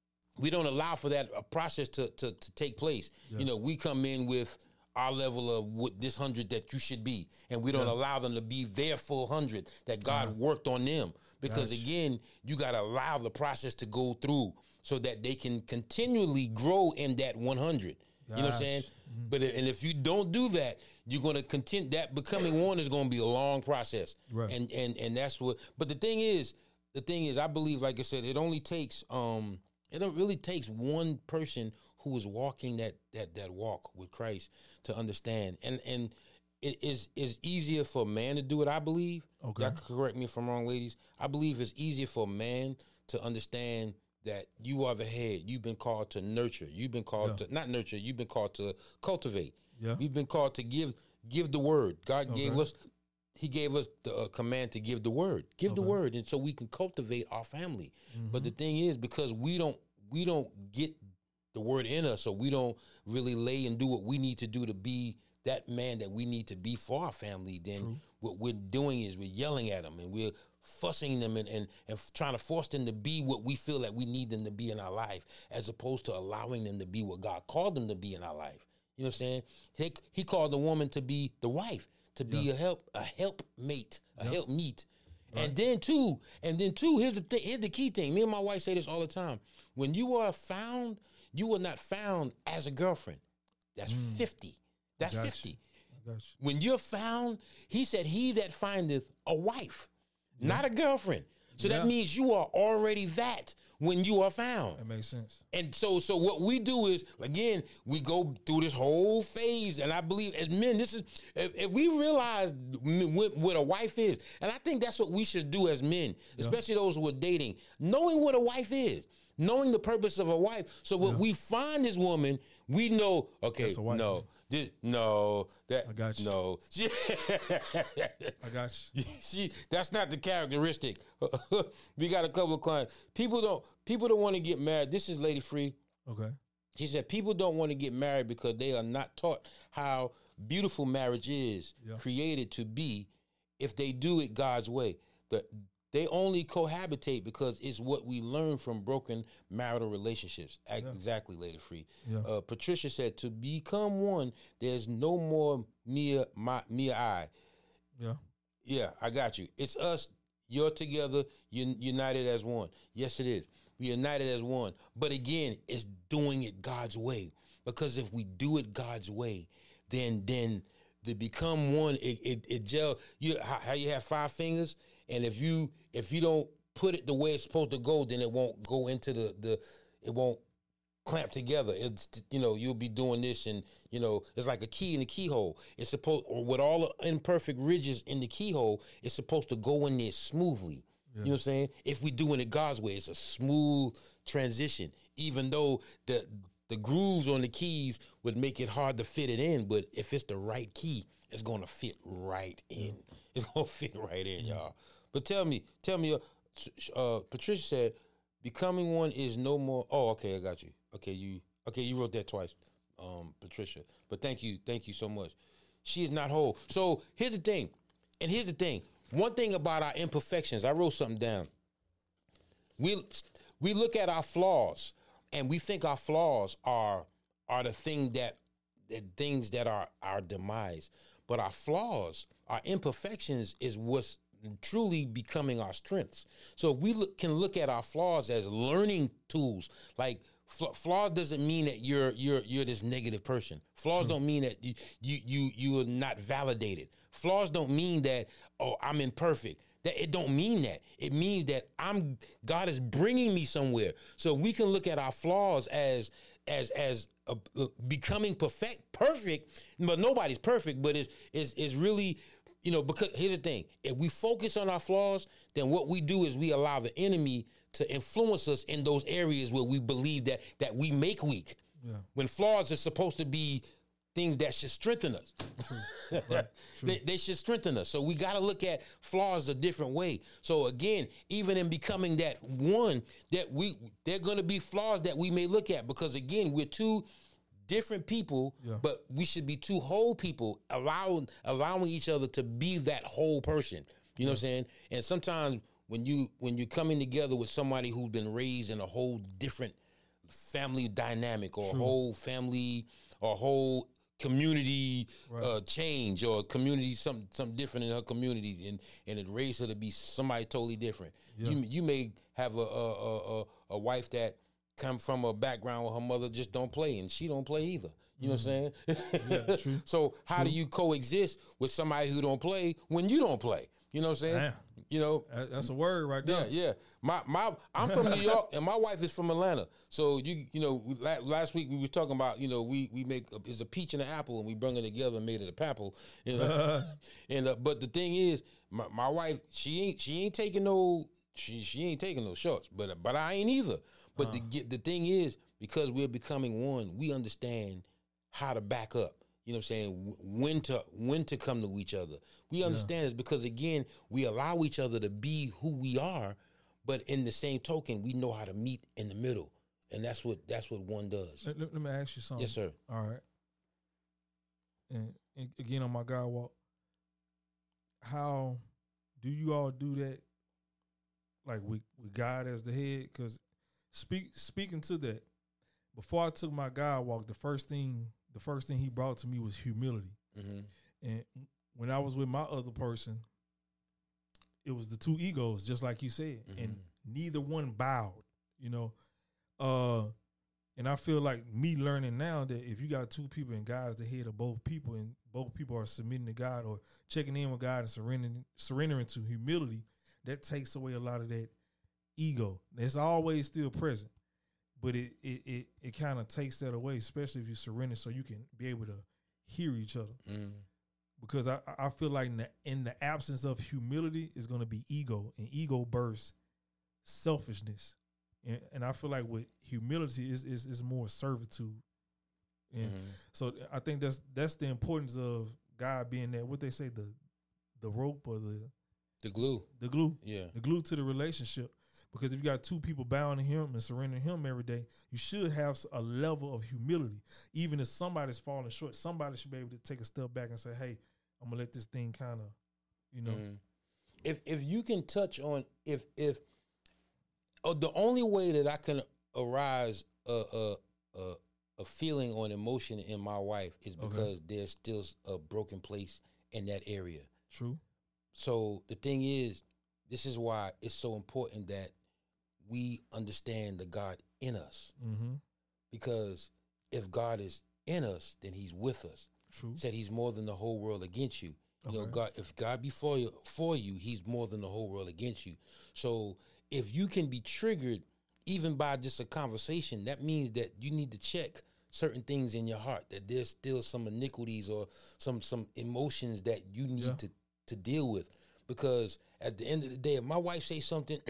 we don't allow for that uh, process to to, to take place. Yeah. You know, we come in with our level of what this hundred that you should be, and we don't yeah. allow them to be their full hundred that God yeah. worked on them. Because gotcha. again, you got to allow the process to go through so that they can continually grow in that one hundred. Gosh. You know what I'm saying? Mm-hmm. But and if you don't do that, you're going to continue. That becoming one is going to be a long process, right? And and and that's what. But the thing is, the thing is, I believe, like I said, it only takes um, it really takes one person who is walking that that that walk with Christ to understand. And and it is is easier for a man to do it. I believe. Okay. Y'all correct me if I'm wrong, ladies. I believe it's easier for a man to understand that you are the head. You've been called to nurture. You've been called yeah. to not nurture. You've been called to cultivate. Yeah. You've been called to give give the word. God okay. gave us. He gave us the uh, command to give the word. Give okay. the word, and so we can cultivate our family. Mm-hmm. But the thing is, because we don't we don't get the word in us, so we don't really lay and do what we need to do to be that man that we need to be for our family. Then True. what we're doing is we're yelling at them and we're fussing them and, and, and trying to force them to be what we feel that we need them to be in our life, as opposed to allowing them to be what God called them to be in our life. You know what I'm saying? He, he called the woman to be the wife, to be yeah. a help, a helpmate, a yep. helpmeet. Right. And then too, and then too, here's the thing, here's the key thing. Me and my wife say this all the time. When you are found, you are not found as a girlfriend. That's mm. fifty. That's fifty. When you're found, he said, he that findeth a wife, yeah. not a girlfriend. So yeah. that means you are already that when you are found. That makes sense. And so so what we do is, again, we go through this whole phase. And I believe as men, this is, if, if we realize what, what a wife is, and I think that's what we should do as men, yeah. especially those who are dating, knowing what a wife is, knowing the purpose of a wife. So when yeah. we find this woman, we know, okay, no. This, no, that I got you. No, I got you. She, that's not the characteristic. We got a couple of clients. People don't. People don't want to get married. This is Lady Free. Okay. She said people don't want to get married because they are not taught how beautiful marriage is yeah. created to be if they do it God's way. The, They only cohabitate because it's what we learn from broken marital relationships. Yeah. Exactly, Lady Free. Yeah. Uh, Patricia said, to become one, there's no more me, my, me, I. Yeah. Yeah, I got you. It's us. You're together. You're united as one. Yes, it is. We're united as one. But again, it's doing it God's way. Because if we do it God's way, then then to become one, it it, it gel. You how, how you have five fingers. And if you if you don't put it the way it's supposed to go, then it won't go into the, the it won't clamp together. It's, you know, you'll be doing this, and you know, it's like a key in the keyhole. It's supposed, or with all the imperfect ridges in the keyhole, it's supposed to go in there smoothly. Yeah. You know what I'm saying? If we doing it God's way, it's a smooth transition. Even though the the grooves on the keys would make it hard to fit it in, but if it's the right key, it's gonna fit right in. Yeah. It's gonna fit right in, y'all. But tell me, tell me, uh, uh, Patricia said, becoming one is no more. Oh, okay, I got you. Okay, you, okay, you wrote that twice, um, Patricia. But thank you, thank you so much. She is not whole. So here's the thing, and here's the thing. One thing about our imperfections, I wrote something down. We we look at our flaws, and we think our flaws are are the thing that the things that are our demise. But our flaws, our imperfections, is what's truly becoming our strengths. So we look, can look at our flaws as learning tools. Like fl- flaws doesn't mean that you're you're you're this negative person. Flaws True. Don't mean that you you you you are not validated. Flaws don't mean that, oh, I'm imperfect. That it don't mean that. It means that I'm God is bringing me somewhere. So we can look at our flaws as as as uh, becoming perfect, perfect. But nobody's perfect. But it's is is really, you know, because here's the thing: if we focus on our flaws, then what we do is we allow the enemy to influence us in those areas where we believe that that we make weak. Yeah. When flaws are supposed to be things that should strengthen us. True. Right. True. They, they should strengthen us. So we got to look at flaws a different way. So again, even in becoming that one, that we, they're going to be flaws that we may look at, because again, we're two different people, yeah. but we should be two whole people, allowing allowing each other to be that whole person. You know yeah. what I'm saying? And sometimes when you when you're coming together with somebody who's been raised in a whole different family dynamic, or True. a whole family, or a whole community right. uh, change, or community something something different in her community, and and it raised her to be somebody totally different. Yeah. You you may have a a, a a wife that come from a background where her mother just don't play and she don't play either. You mm-hmm. know what I'm saying? Yeah, true. So how true. do you coexist with somebody who don't play when you don't play? You know what I'm saying? Damn. You know, that's a word right there. Yeah, yeah. My my, I'm from New York, and my wife is from Atlanta. So you you know, we, last week we were talking about, you know, we we make a, it's a peach and an apple, and we bring it together and made it a papple. You know? uh, and uh, but the thing is, my, my wife, she ain't she ain't taking no she she ain't taking no shorts, but but I ain't either. But uh. the the thing is, because we're becoming one, we understand how to back up. You know what I'm saying? When to when to come to each other. We understand yeah. it's because, again, we allow each other to be who we are, but in the same token, we know how to meet in the middle, and that's what that's what one does. Let, let me ask you something. Yes, sir. All right. And, and again, on my God walk, how do you all do that? Like with, with God as the head? Because speak speaking to that, before I took my God walk, the first thing. The first thing he brought to me was humility. Mm-hmm. And when I was with my other person, it was the two egos, just like you said, mm-hmm. and neither one bowed, you know. Uh, and I feel like me learning now that if you got two people and God is the head of both people, and both people are submitting to God or checking in with God and surrendering, surrendering to humility, that takes away a lot of that ego. It's always still present. But it it it, it kind of takes that away, especially if you surrender, so you can be able to hear each other. Mm. Because I, I feel like in the, in the absence of humility is going to be ego, and ego bursts selfishness. And, and I feel like with humility is is, is more servitude. And mm-hmm. so I think that's that's the importance of God being there. What they say, the the rope or the the glue, the glue, yeah, the glue to the relationship. Because if you got two people bowing to him and surrendering him every day, you should have a level of humility. Even if somebody's falling short, somebody should be able to take a step back and say, hey, I'm going to let this thing kind of, you know. Mm. If if you can touch on, if, if oh, the only way that I can arise a, a, a, a feeling or an emotion in my wife is because okay. there's still a broken place in that area. True. So the thing is, this is why it's so important that we understand the God in us. Mm-hmm. Because if God is in us, then he's with us. True. Said he's more than the whole world against you. Okay. You know, God, if God be for you, for you, he's more than the whole world against you. So if you can be triggered even by just a conversation, that means that you need to check certain things in your heart, that there's still some iniquities or some some emotions that you need yeah. to, to deal with. Because at the end of the day, if my wife say something,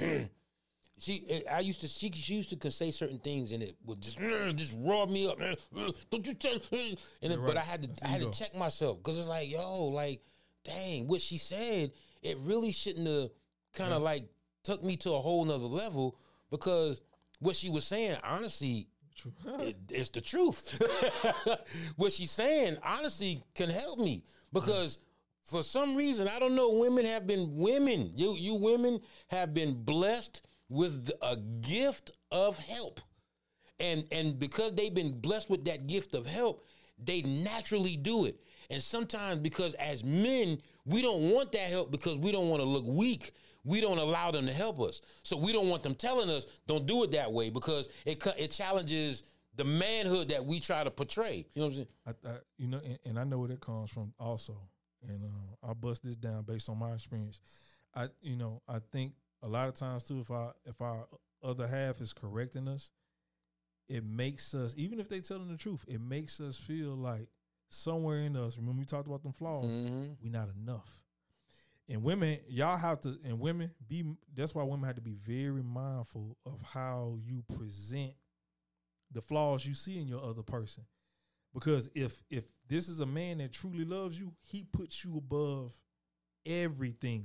she I used to she she used to say certain things and it would just just roar me up. Don't you tell? And then, right. But I had to That's I had ego. to check myself, because it's like, yo, like, dang, what she said, it really shouldn't have kind of yeah. like took me to a whole nother level, because what she was saying, honestly, it, it's the truth. What she's saying, honestly, can help me, because. Yeah. For some reason, I don't know, women have been, women, you you women have been blessed with a gift of help. And and because they've been blessed with that gift of help, they naturally do it. And sometimes, because as men, we don't want that help because we don't want to look weak. We don't allow them to help us. So we don't want them telling us, don't do it that way, because it it challenges the manhood that we try to portray. You know what I'm saying? I, I, you know, and, and I know where that comes from also. and uh, I'll bust this down based on my experience. I, you know, I think a lot of times too, if our if our other half is correcting us, it makes us, even if they telling the truth, it makes us feel like somewhere in us, remember we talked about them flaws, mm-hmm. we not enough. And women, y'all have to, and women, be. That's why women have to be very mindful of how you present the flaws you see in your other person. Because if if this is a man that truly loves you, he puts you above everything.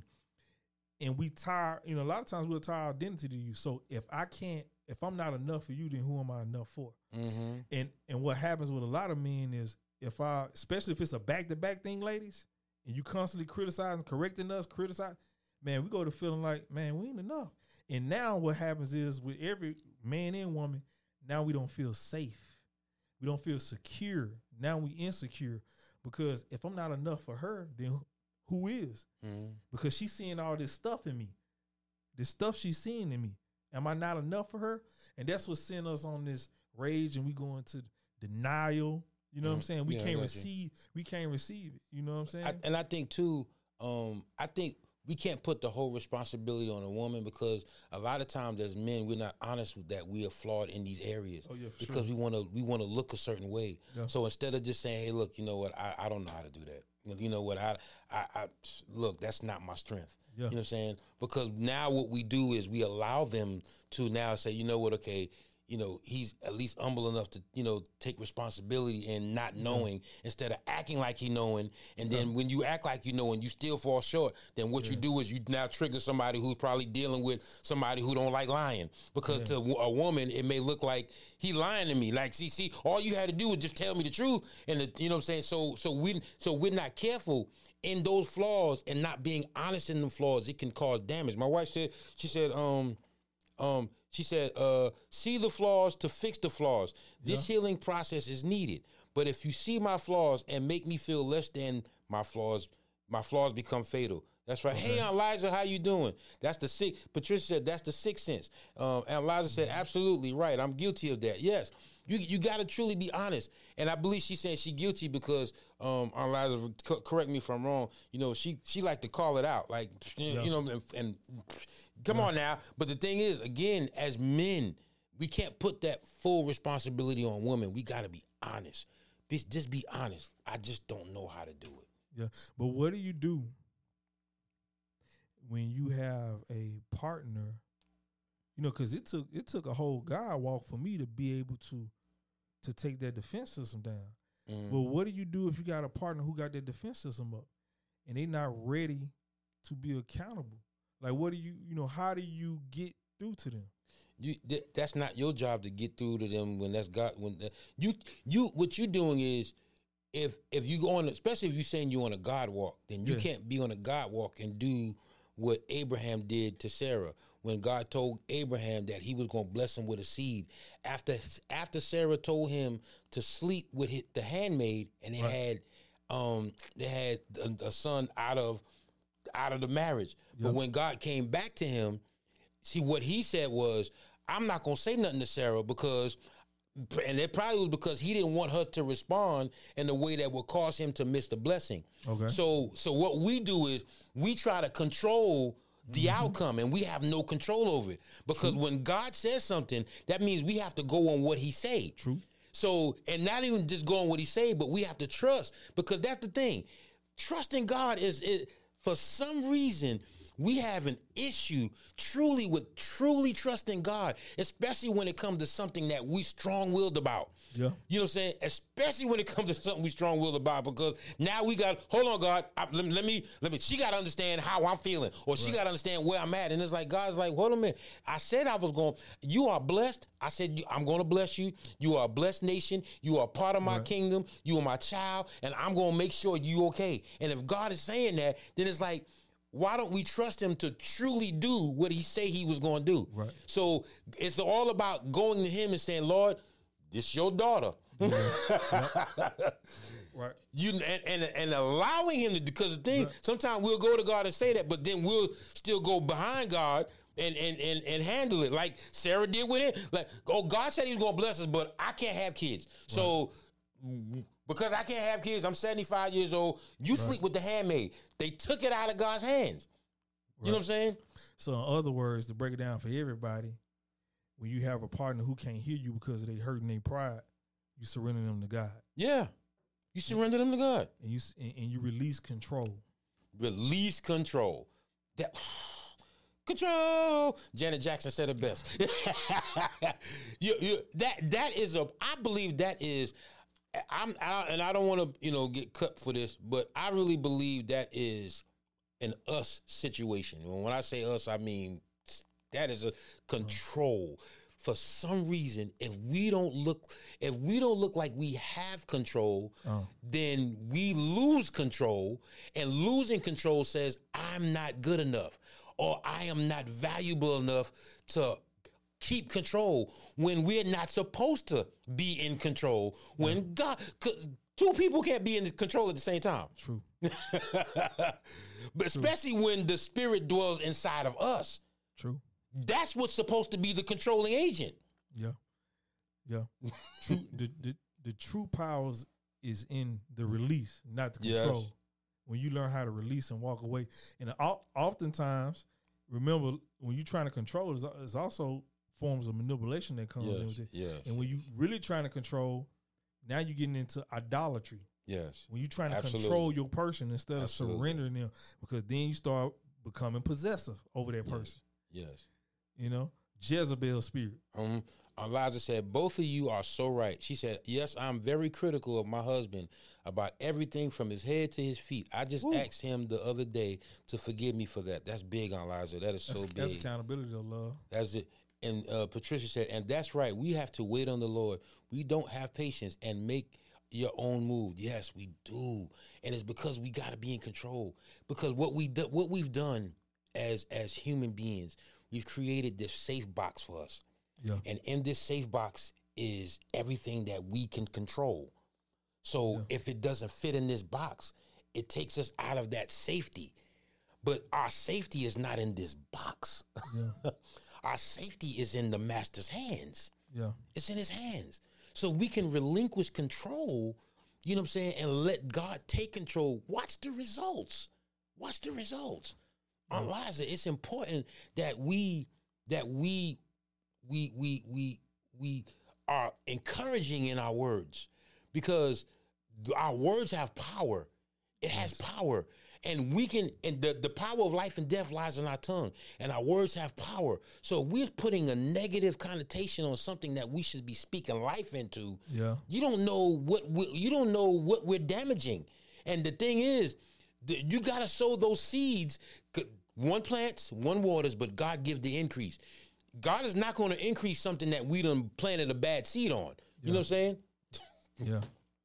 And we tie, you know, a lot of times we'll tie our identity to you. So if I can't, if I'm not enough for you, then who am I enough for? Mm-hmm. And and what happens with a lot of men is, if I, especially if it's a back-to-back thing, ladies, and you constantly criticizing, correcting us, criticize, man, we go to feeling like, man, we ain't enough. And now what happens is, with every man and woman, now we don't feel safe. We don't feel secure. Now we insecure, because if I'm not enough for her, then who is? Mm-hmm. Because she's seeing all this stuff in me. This stuff she's seeing in me. Am I not enough for her? And that's what sent us on this rage, and we go into denial. You know mm-hmm. what I'm saying? We yeah, can't receive. You. We can't receive it. You know what I'm saying? I, and I think too. Um, I think we can't put the whole responsibility on a woman, because a lot of times as men, we're not honest with that we are flawed in these areas. Oh, yeah, for because sure. we want to we want to look a certain way. Yeah. So instead of just saying, "Hey, look, you know what? I, I don't know how to do that. You know what? I I, I look, that's not my strength." Yeah. You know what I'm saying? Because now what we do is we allow them to now say, "You know what? Okay, you know, he's at least humble enough to, you know, take responsibility and not knowing, yeah. instead of acting like he knowing." And then yeah. when you act like you know and you still fall short, then what yeah. you do is you now trigger somebody who's probably dealing with somebody who don't like lying. Because yeah. to a woman, it may look like he lying to me. Like, see, see, all you had to do was just tell me the truth. And the, you know what I'm saying? So, so we, so we're not careful in those flaws and not being honest in them flaws. It can cause damage. My wife said, she said, um, um, She said, uh, see the flaws to fix the flaws. This yeah. healing process is needed. But if you see my flaws and make me feel less than my flaws, my flaws become fatal. That's right. Okay. Hey, Aunt Liza, how you doing? That's the sick. Patricia said, that's the sixth sense. Um, Aunt Liza said, absolutely right. I'm guilty of that. Yes. You you got to truly be honest. And I believe she's saying she's guilty because, um, Aunt Liza, co- correct me if I'm wrong, you know, she she like to call it out. Like, yeah. you know, and, and come yeah. on now. But the thing is, again, as men, we can't put that full responsibility on women. We got to be honest. Be, just be honest. I just don't know how to do it. Yeah. But what do you do when you have a partner? You know, because it took it took a whole God walk for me to be able to to take that defense system down. Mm-hmm. But what do you do if you got a partner who got that defense system up and they not ready to be accountable? Like, what do you, you know, how do you get through to them? You th- that's not your job to get through to them when that's God. When the, you you what you're doing is, if if you go on, especially if you're saying you're on a God walk, then you yeah. can't be on a God walk and do what Abraham did to Sarah. When God told Abraham that he was going to bless him with a seed, after after Sarah told him to sleep with his, the handmaid, and they right. had um they had a, a son out of out of the marriage. Yep. But when God came back to him, see what he said was, "I'm not going to say nothing to Sarah because." And it probably was because he didn't want her to respond in a way that would cause him to miss the blessing. Okay. So, so what we do is we try to control the mm-hmm. outcome, and we have no control over it. Because True. When God says something, that means we have to go on what he say. True. So, and not even just go on what he say, but we have to trust, because that's the thing. Trusting God is, is for some reason, we have an issue truly with truly trusting God, especially when it comes to something that we strong-willed about. Yeah. You know what I'm saying? Especially when it comes to something we strong-willed about, because now we got, hold on, God, I, let, let me, let me, she got to understand how I'm feeling, or she right. got to understand where I'm at. And it's like, God's like, hold on a minute. I said I was going, you are blessed. I said, I'm going to bless you. You are a blessed nation. You are part of my right. kingdom. You are my child, and I'm going to make sure you okay. And if God is saying that, then it's like, why don't we trust him to truly do what he say he was going to do? Right. So it's all about going to him and saying, Lord, this your daughter. Yeah. Yep. Right. You and, and and allowing him to, because the thing, right. sometimes we'll go to God and say that, but then we'll still go behind God and and and, and handle it like Sarah did with it. Like, oh, God said he was going to bless us, but I can't have kids. Right. So Because I can't have kids. I'm seventy-five years old. You right. sleep with the handmaid. They took it out of God's hands. You right. know what I'm saying? So in other words, to break it down for everybody, when you have a partner who can't hear you because they hurting their pride, you surrender them to God. Yeah. You surrender them to God. And you and, and you release control. Release control. That control. Janet Jackson said it best. you, you, that that is a. I believe that is. I'm I, and I don't want to you know get cut for this, but I really believe that is an us situation. When I say us, I mean that is a control. Uh-huh. For some reason, if we don't look, if we don't look like we have control, oh. then we lose control, and losing control says I'm not good enough, or I am not valuable enough to keep control when we're not supposed to be in control. When yeah. God, two people can't be in control at the same time. True. But especially True. When the Spirit dwells inside of us. True. That's what's supposed to be the controlling agent. Yeah, yeah. True. the, the the true powers is in the release, not the control. Yes. When you learn how to release and walk away, and oftentimes, remember when you're trying to control, there's also forms of manipulation that comes yes. in with it. Yes. And when you really trying to control, now you're getting into idolatry. Yes. When you're trying to Absolutely. control your person instead of Absolutely. surrendering them, because then you start becoming possessive over that yes. person. Yes. You know, Jezebel spirit. Um, Eliza said, both of you are so right. She said, yes, I'm very critical of my husband about everything from his head to his feet. I just Ooh. asked him the other day to forgive me for that. That's big, Eliza. That is so that's, big. That's accountability to love. That's it. And uh, Patricia said, and that's right. We have to wait on the Lord. We don't have patience and make your own move. Yes, we do. And it's because we got to be in control. Because what we do, what we've done as as human beings, we've created this safe box for us. Yeah. And in this safe box is everything that we can control. So yeah. if it doesn't fit in this box, it takes us out of that safety. But our safety is not in this box. Yeah. Our safety is in the master's hands. Yeah. It's in his hands. So we can relinquish control, you know what I'm saying, and let God take control. Watch the results. Watch the results. On Liza, it's important that we that we we we we we are encouraging in our words, because our words have power. It has yes. power, and we can. And the, the power of life and death lies in our tongue, and our words have power. So if we're putting a negative connotation on something that we should be speaking life into, yeah, you don't know what we, you don't know what we're damaging. And the thing is, the, you got to sow those seeds. One plants, one waters, but God gives the increase. God is not going to increase something that we done planted a bad seed on. You yeah. know what I'm saying? Yeah,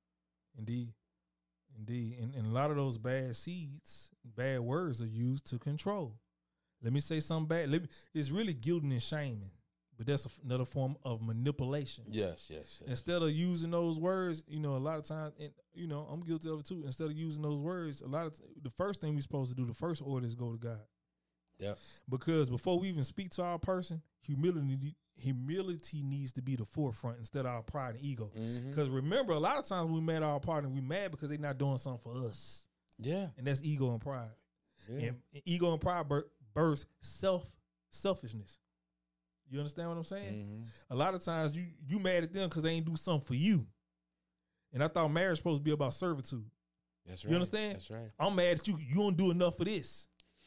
indeed. Indeed. And, and a lot of those bad seeds, bad words are used to control. Let me say something bad. Let me, it's really guilting and shaming, but that's a, another form of manipulation. Yes, yes, yes. Instead of using those words, you know, a lot of times, and you know, I'm guilty of it too. Instead of using those words, a lot of the first thing we're supposed to do, the first order is go to God. Yeah. Because before we even speak to our person, humility humility needs to be the forefront instead of our pride and ego. Because mm-hmm. remember, a lot of times we mad at our partner, we mad because they're not doing something for us. Yeah. And that's ego and pride. Yeah. And, and ego and pride bir- births self selfishness. You understand what I'm saying? Mm-hmm. A lot of times you you mad at them because they ain't do something for you. And I thought marriage was supposed to be about servitude. That's right. You understand? That's right. I'm mad at you. You don't do enough for this.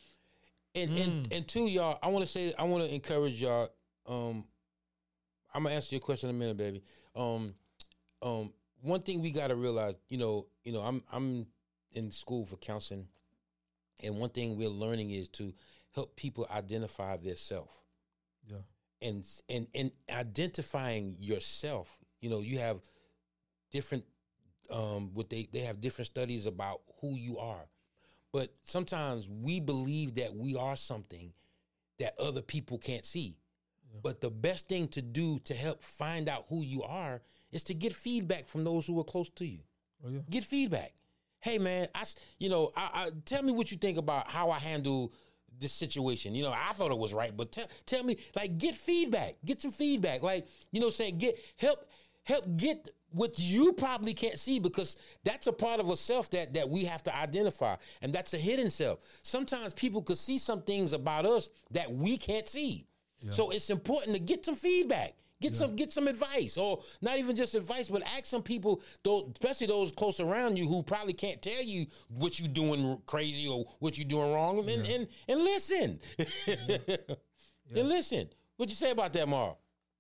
And mm. and and two, y'all, I want to say, I want to encourage y'all. Um, I'm gonna answer your question in a minute, baby. Um, um, one thing we gotta realize, you know, you know, I'm I'm in school for counseling, and one thing we're learning is to help people identify their self. Yeah. And and and identifying yourself, you know, you have different, um, what they they have different studies about who you are. But sometimes we believe that we are something that other people can't see. Yeah. But the best thing to do to help find out who you are is to get feedback from those who are close to you. Oh, yeah. Get feedback. Hey, man, I, you know, I, I, tell me what you think about how I handle this situation. You know, I thought it was right, but tell tell me, like, get feedback. Get some feedback. Like, you know, saying get help help get what you probably can't see, because that's a part of a self that that we have to identify, and that's a hidden self. Sometimes people could see some things about us that we can't see. Yeah. So it's important to get some feedback. Get yeah. some get some advice, or not even just advice, but ask some people, those, especially those close around you who probably can't tell you what you're doing crazy or what you're doing wrong, and yeah. and, and listen. yeah. Yeah. And listen. What you say about that, Marv?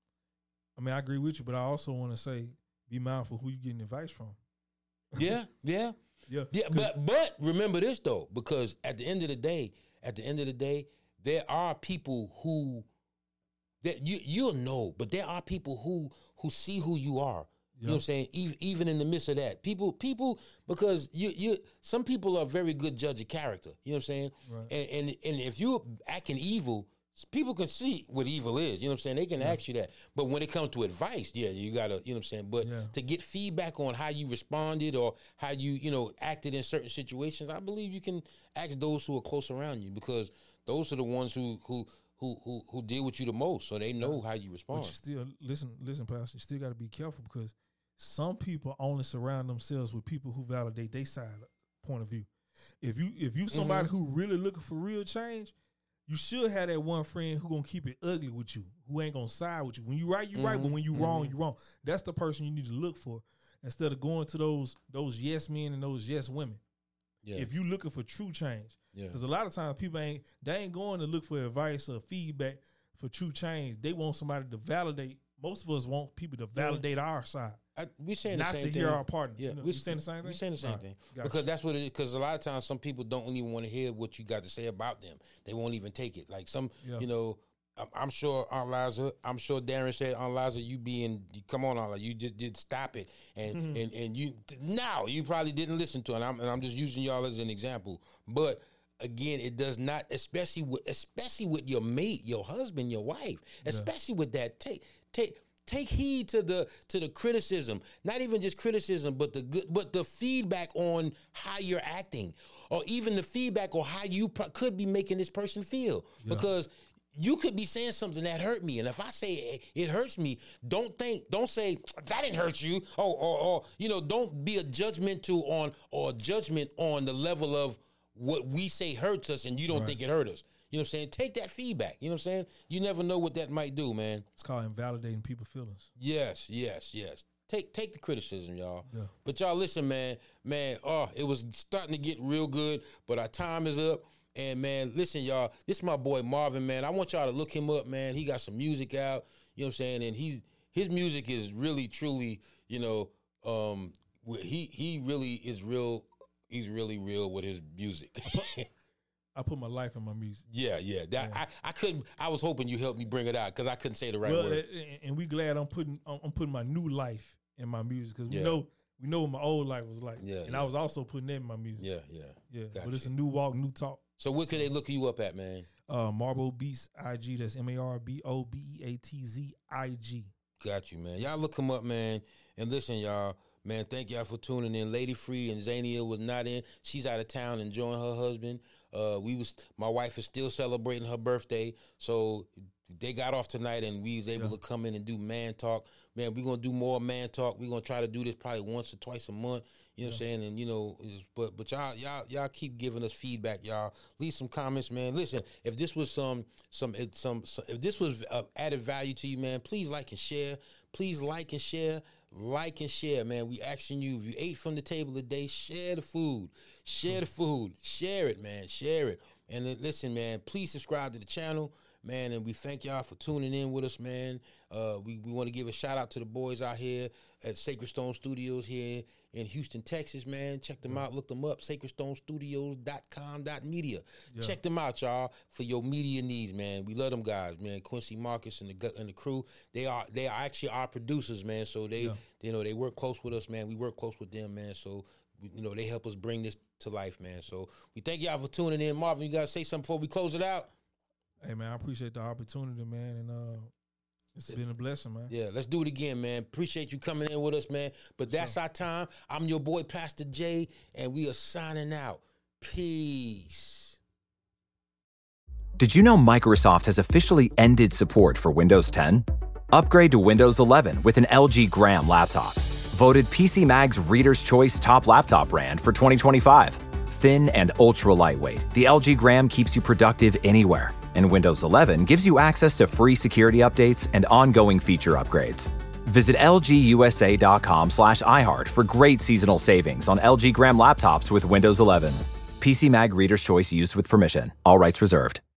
I mean, I agree with you, but I also want to say, be mindful who you're getting advice from. yeah, yeah, yeah, yeah. But but remember this though, because at the end of the day, at the end of the day, there are people who. That you you'll know, but there are people who who see who you are. You yep. know what I'm saying? Even even in the midst of that, people people because you you some people are very good judge of character. You know what I'm saying? Right. And, and and if you're acting evil, people can see what evil is. You know what I'm saying? They can yeah. ask you that. But when it comes to advice, yeah, you gotta. You know what I'm saying? But yeah. to get feedback on how you responded or how you you know acted in certain situations, I believe you can ask those who are close around you, because those are the ones who who. Who, who who deal with you the most, so they know how you respond. But you still listen, listen, Pastor. You still got to be careful, because some people only surround themselves with people who validate their side point of view. If you if you somebody mm-hmm. who really looking for real change, you should have that one friend who gonna keep it ugly with you, who ain't gonna side with you. When you right, you mm-hmm. right, but when you mm-hmm. wrong, you wrong. That's the person you need to look for, instead of going to those those yes men and those yes women. Yeah. If you looking for true change. Because yeah. a lot of times people ain't they ain't going to look for advice or feedback for true change. They want somebody to validate. Most of us want people to validate yeah. our side. I, we saying not the same to thing. hear our partner. Yeah, you know, we saying the same thing. We saying the same right. thing gotcha. Because that's what it is. Because a lot of times some people don't even want to hear what you got to say about them. They won't even take it. Like some, yeah. you know. I'm sure Aunt Liza, I'm sure Darren said, Aunt Liza, you being, come on, Aunt Liza, you just did stop it. And mm-hmm. and and you, now you probably didn't listen to it. And I'm, and I'm just using y'all as an example. But again, it does not, especially with, especially with your mate, your husband, your wife, especially yeah. with that, take, take, take heed to the, to the criticism, not even just criticism, but the good, but the feedback on how you're acting, or even the feedback on how you pro- could be making this person feel. Yeah. Because you could be saying something that hurt me, and if I say it hurts me, don't think, don't say that didn't hurt you, or, or, or you know, don't be a judgmental on or judgment on the level of what we say hurts us, and you don't right. think it hurt us. You know what I'm saying? Take that feedback. You know what I'm saying? You never know what that might do, man. It's called invalidating people's feelings. Yes, yes, yes. Take take the criticism, y'all. Yeah. But y'all listen, man, man. Oh, it was starting to get real good, but our time is up. And, man, listen, y'all, this is my boy Marvin, man. I want y'all to look him up, man. He got some music out, you know what I'm saying? And he, his music is really, truly, you know, um, he he really is real. He's really real with his music. I, put, I put my life in my music. Yeah, yeah. That yeah. I, I couldn't, I was hoping you helped me bring it out, because I couldn't say the right well, word. And we glad I'm putting I'm putting my new life in my music, because we yeah. know we know what my old life was like. Yeah, and yeah. I was also putting that in my music. Yeah, yeah. Yeah, Got but you. It's a new walk, new talk. So what could they look you up at, man? Uh, Marbo Beats I G. That's M A R B O B E A T Z I G. Got you, man. Y'all look him up, man. And listen, y'all, man, thank y'all for tuning in. Lady Free and Zania was not in. She's out of town enjoying her husband. Uh, we was my wife is still celebrating her birthday, so they got off tonight, and we was able yeah. to come in and do Man Talk. Man, we're gonna do more Man Talk. We're gonna try to do this probably once or twice a month. You know yeah. what I'm saying? And you know, but but y'all y'all y'all keep giving us feedback, y'all. Leave some comments, man. Listen, if this was some some some, some if this was uh, added value to you, man, please like and share. Please like and share. Like and share, man. We asking you, if you ate from the table today, share the food. Share the food. Share it, man. Share it. And then, listen, man, please subscribe to the channel, man. And we thank y'all for tuning in with us, man. Uh, we we want to give a shout out to the boys out here at Sacred Stone Studios here in Houston, Texas, man. Check them yeah. out. Look them up. sacred stone studios dot com dot media. Yeah. Check them out, y'all, for your media needs, man. We love them guys, man. Quincy Marcus and the and the crew. They are they are actually our producers, man. So they yeah. you know they work close with us, man. We work close with them, man. So you know they help us bring this to life, man. So we thank y'all for tuning in. Marvin, you gotta say something before we close it out? Hey, man, I appreciate the opportunity, man, and uh it's been a blessing, man. Yeah, let's do it again, man. Appreciate you coming in with us, man. But that's sure. our time. I'm your boy, Pastor J, and we are signing out. Peace. Did you know Microsoft has officially ended support for Windows ten? Upgrade to Windows eleven with an L G Gram laptop. Voted P C Mag's Reader's Choice Top Laptop Brand for twenty twenty-five. Thin and ultra lightweight, the L G Gram keeps you productive anywhere. And Windows eleven gives you access to free security updates and ongoing feature upgrades. Visit lgusa.com slash iHeart for great seasonal savings on L G Gram laptops with Windows eleven. P C Mag Reader's Choice used with permission. All rights reserved.